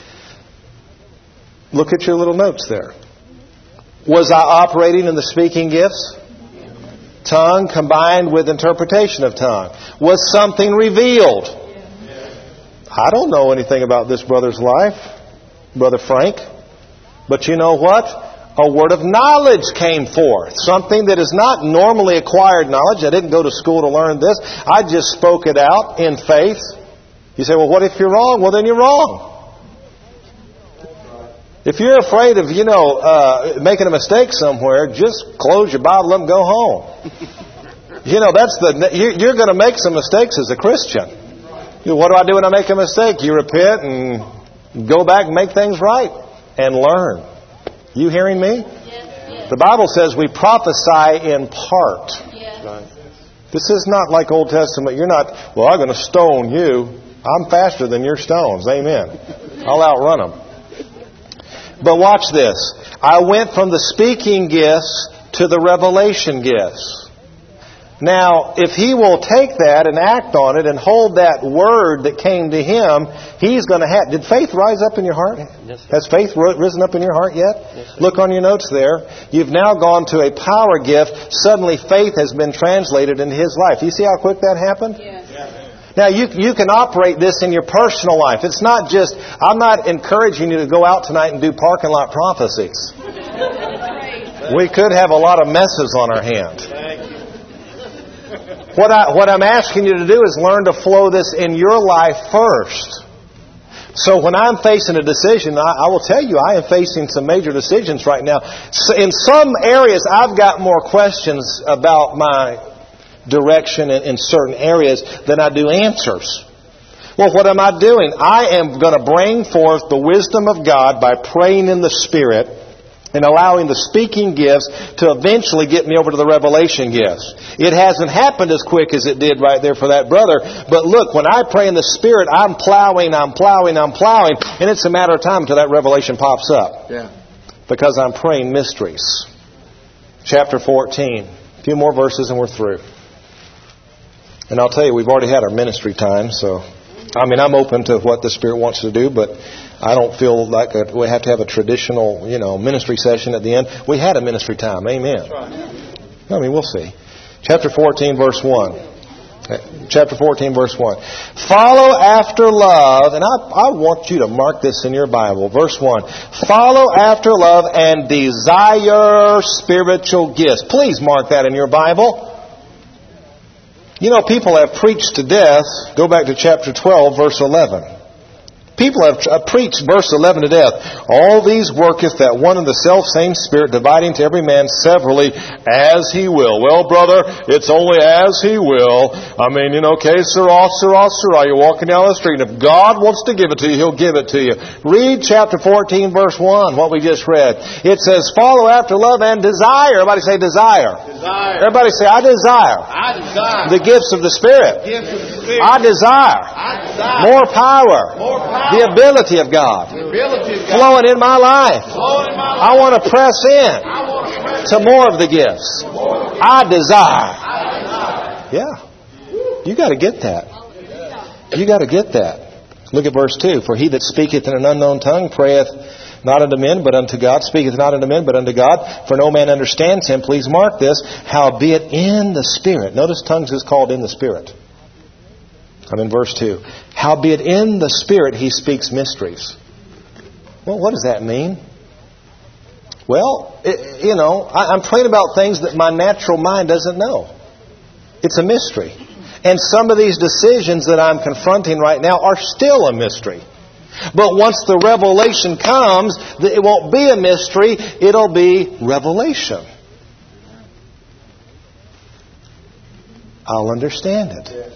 Look at your little notes there. Was I operating in the speaking gifts? Tongue combined with interpretation of tongue. Was something revealed? I don't know anything about this brother's life, Brother Frank. But you know what? A word of knowledge came forth. Something that is not normally acquired knowledge. I didn't go to school to learn this. I just spoke it out in faith. You say, well, what if you're wrong? Well, then you're wrong. If you're afraid of, you know, uh, making a mistake somewhere, just close your Bible up and go home. You know, that's the you're going to make some mistakes as a Christian. You know, what do I do when I make a mistake? You repent and go back and make things right and learn. You hearing me? Yes, yes. The Bible says we prophesy in part. Yes. Right. This is not like Old Testament. You're not, well, I'm going to stone you. I'm faster than your stones. Amen. I'll outrun them. But watch this. I went from the speaking gifts to the revelation gifts. Now, if he will take that and act on it and hold that word that came to him, he's going to have... Did faith rise up in your heart? Yes, sir. Has faith risen up in your heart yet? Yes, Look on your notes there. You've now gone to a power gift. Suddenly faith has been translated into his life. You see how quick that happened? Yes. Now, you you can operate this in your personal life. It's not just... I'm not encouraging you to go out tonight and do parking lot prophecies. We could have a lot of messes on our hands. What, I, what I'm asking you to do is learn to flow this in your life first. So when I'm facing a decision, I, I will tell you, I am facing some major decisions right now. So in some areas, I've got more questions about my direction in, in certain areas than I do answers. Well, what am I doing? I am going to bring forth the wisdom of God by praying in the Spirit and allowing the speaking gifts to eventually get me over to the revelation gifts. It hasn't happened as quick as it did right there for that brother. But look, when I pray in the Spirit, I'm plowing, I'm plowing, I'm plowing, and it's a matter of time until that revelation pops up. Yeah. Because I'm praying mysteries. Chapter fourteen. A few more verses and we're through. And I'll tell you, we've already had our ministry time, so... I mean, I'm open to what the Spirit wants to do, but I don't feel like a, we have to have a traditional, you know, ministry session at the end. We had a ministry time. Amen. I mean, we'll see. Chapter fourteen, verse one. Chapter fourteen, verse one. Follow after love, and I, I want you to mark this in your Bible. Verse one. Follow after love and desire spiritual gifts. Please mark that in your Bible. You know, people have preached to death. Go back to chapter twelve, verse eleven. People have preached verse eleven to death. All these worketh that one and the selfsame Spirit, dividing to every man severally as he will. Well, brother, it's only as he will. I mean, you know, que sera, sera, sera. You're walking down the street, and if God wants to give it to you, He'll give it to you. Read chapter fourteen, verse one, what we just read. It says, follow after love and desire. Everybody say desire. Desire. Everybody say, I desire. I desire. The gifts of the Spirit. Gifts of the Spirit. I desire. I desire. More power. More power. The ability of God. The ability of God. Flowing in my life. Flowing in my life. I want to press in I want to press to more of the gifts. I desire. I desire. Yeah. You got to get that. You got to get that. Look at verse two. For he that speaketh in an unknown tongue prayeth not unto men, but unto God. Speaketh not unto men, but unto God. For no man understands him. Please mark this. Howbeit in the Spirit. Notice tongues is called in the Spirit. I'm in verse two. Howbeit in the Spirit he speaks mysteries. Well, what does that mean? Well, it, you know, I, I'm praying about things that my natural mind doesn't know. It's a mystery. And some of these decisions that I'm confronting right now are still a mystery. But once the revelation comes, it won't be a mystery, it'll be revelation. I'll understand it.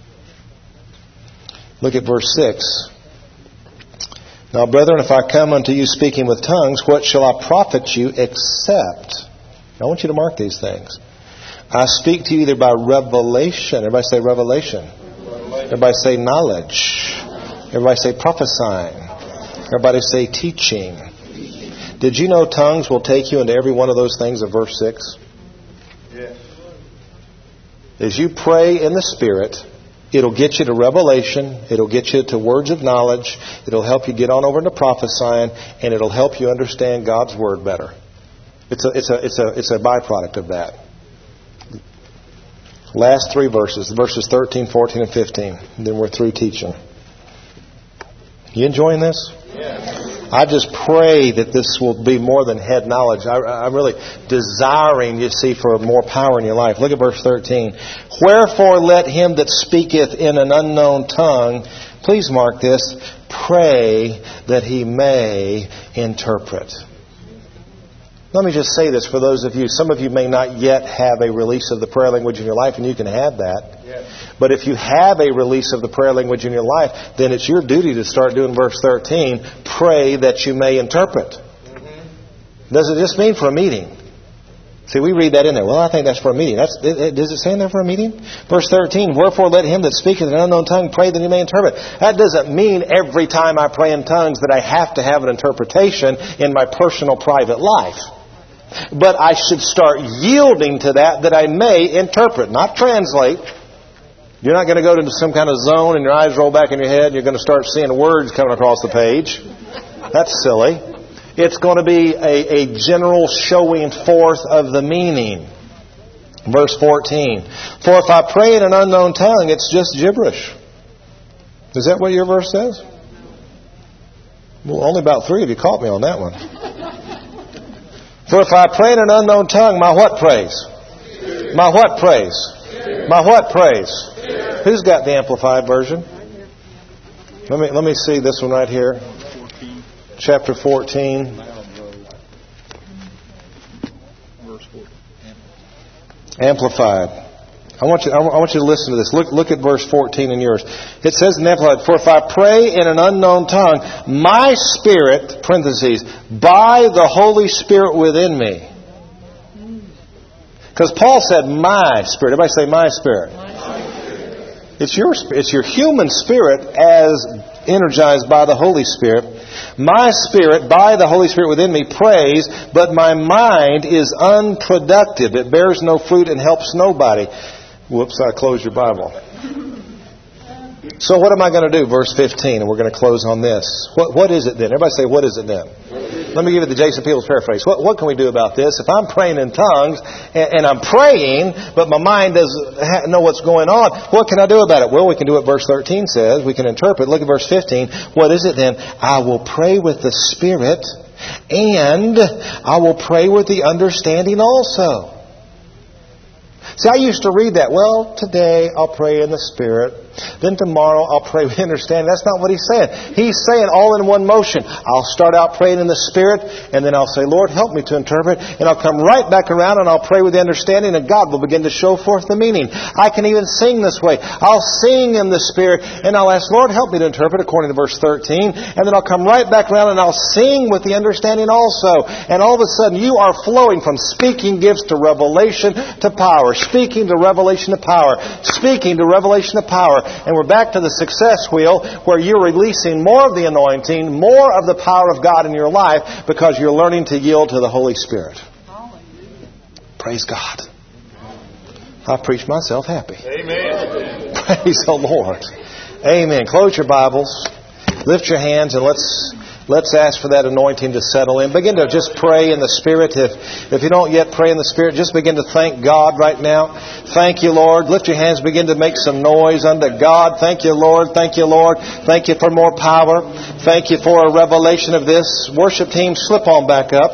Look at verse six. Now, brethren, if I come unto you speaking with tongues, what shall I profit you except? I want you to mark these things. I speak to you either by revelation. Everybody say revelation. revelation. Everybody say knowledge. Everybody say prophesying. Everybody say teaching. Did you know tongues will take you into every one of those things of verse six? Yes. As you pray in the Spirit, it'll get you to revelation. It'll get you to words of knowledge. It'll help you get on over into prophesying, and it'll help you understand God's Word better. It's a, it's a, it's a, it's a byproduct of that. Last three verses, verses thirteen, fourteen, and fifteen. And then we're through teaching. You enjoying this? Yes. I just pray that this will be more than head knowledge. I, I'm really desiring, you see, for more power in your life. Look at verse thirteen. Wherefore let him that speaketh in an unknown tongue, please mark this, pray that he may interpret. Let me just say this for those of you. Some of you may not yet have a release of the prayer language in your life, and you can have that. Yes. But if you have a release of the prayer language in your life, then it's your duty to start doing verse thirteen. Pray that you may interpret. Mm-hmm. Does it just mean for a meeting? See, we read that in there. Well, I think that's for a meeting. That's, it, it, does it say in there for a meeting? Verse thirteen, wherefore let him that speaketh in an unknown tongue pray that he may interpret. That doesn't mean every time I pray in tongues that I have to have an interpretation in my personal private life. But I should start yielding to that, that I may interpret, not translate. You're not going to go into some kind of zone and your eyes roll back in your head and you're going to start seeing words coming across the page. That's silly. It's going to be a, a general showing forth of the meaning. Verse fourteen. For if I pray in an unknown tongue, it's just gibberish. Is that what your verse says? Well, only about three of you caught me on that one. For if I pray in an unknown tongue, my what praise? My what praise? My what praise? Who's got the Amplified version? Let me let me see this one right here. Chapter fourteen. Amplified. I want you, I want you to listen to this. Look, look at verse fourteen in yours. It says in the Amplified, for if I pray in an unknown tongue, my spirit, parentheses, by the Holy Spirit within me. Because Paul said, my spirit. Everybody say, my spirit. It's your, it's your human spirit as energized by the Holy Spirit. My spirit, by the Holy Spirit within me, prays, but my mind is unproductive. It bears no fruit and helps nobody. Whoops, I closed your Bible. So what am I going to do? Verse fifteen, and we're going to close on this. What, what is it then? Everybody say, what is it then? Let me give you the Jason Peebles paraphrase. What, what can we do about this? If I'm praying in tongues, and, and I'm praying, but my mind doesn't ha- know what's going on, what can I do about it? Well, we can do what verse thirteen says. We can interpret. Look at verse fifteen. What is it then? I will pray with the Spirit, and I will pray with the understanding also. See, I used to read that. Well, today I'll pray in the Spirit. Then tomorrow I'll pray with understanding. That's not what he's saying. He's saying all in one motion. I'll start out praying in the Spirit, and then I'll say, Lord, help me to interpret. And I'll come right back around and I'll pray with the understanding, and God will begin to show forth the meaning. I can even sing this way. I'll sing in the Spirit, and I'll ask, Lord, help me to interpret according to verse thirteen. And then I'll come right back around and I'll sing with the understanding also. And all of a sudden you are flowing from speaking gifts to revelation to power. Speaking to revelation to power. Speaking to revelation to power. And we're back to the success wheel where you're releasing more of the anointing, more of the power of God in your life because you're learning to yield to the Holy Spirit. Praise God. I preach myself happy. Amen. Praise the Lord. Amen. Close your Bibles. Lift your hands and let's let's ask for that anointing to settle in. Begin to just pray in the Spirit. If if you don't yet pray in the Spirit, just begin to thank God right now. Thank you, Lord. Lift your hands. Begin to make some noise unto God. Thank you, Lord. Thank you, Lord. Thank you for more power. Thank you for a revelation of this. Worship team, slip on back up.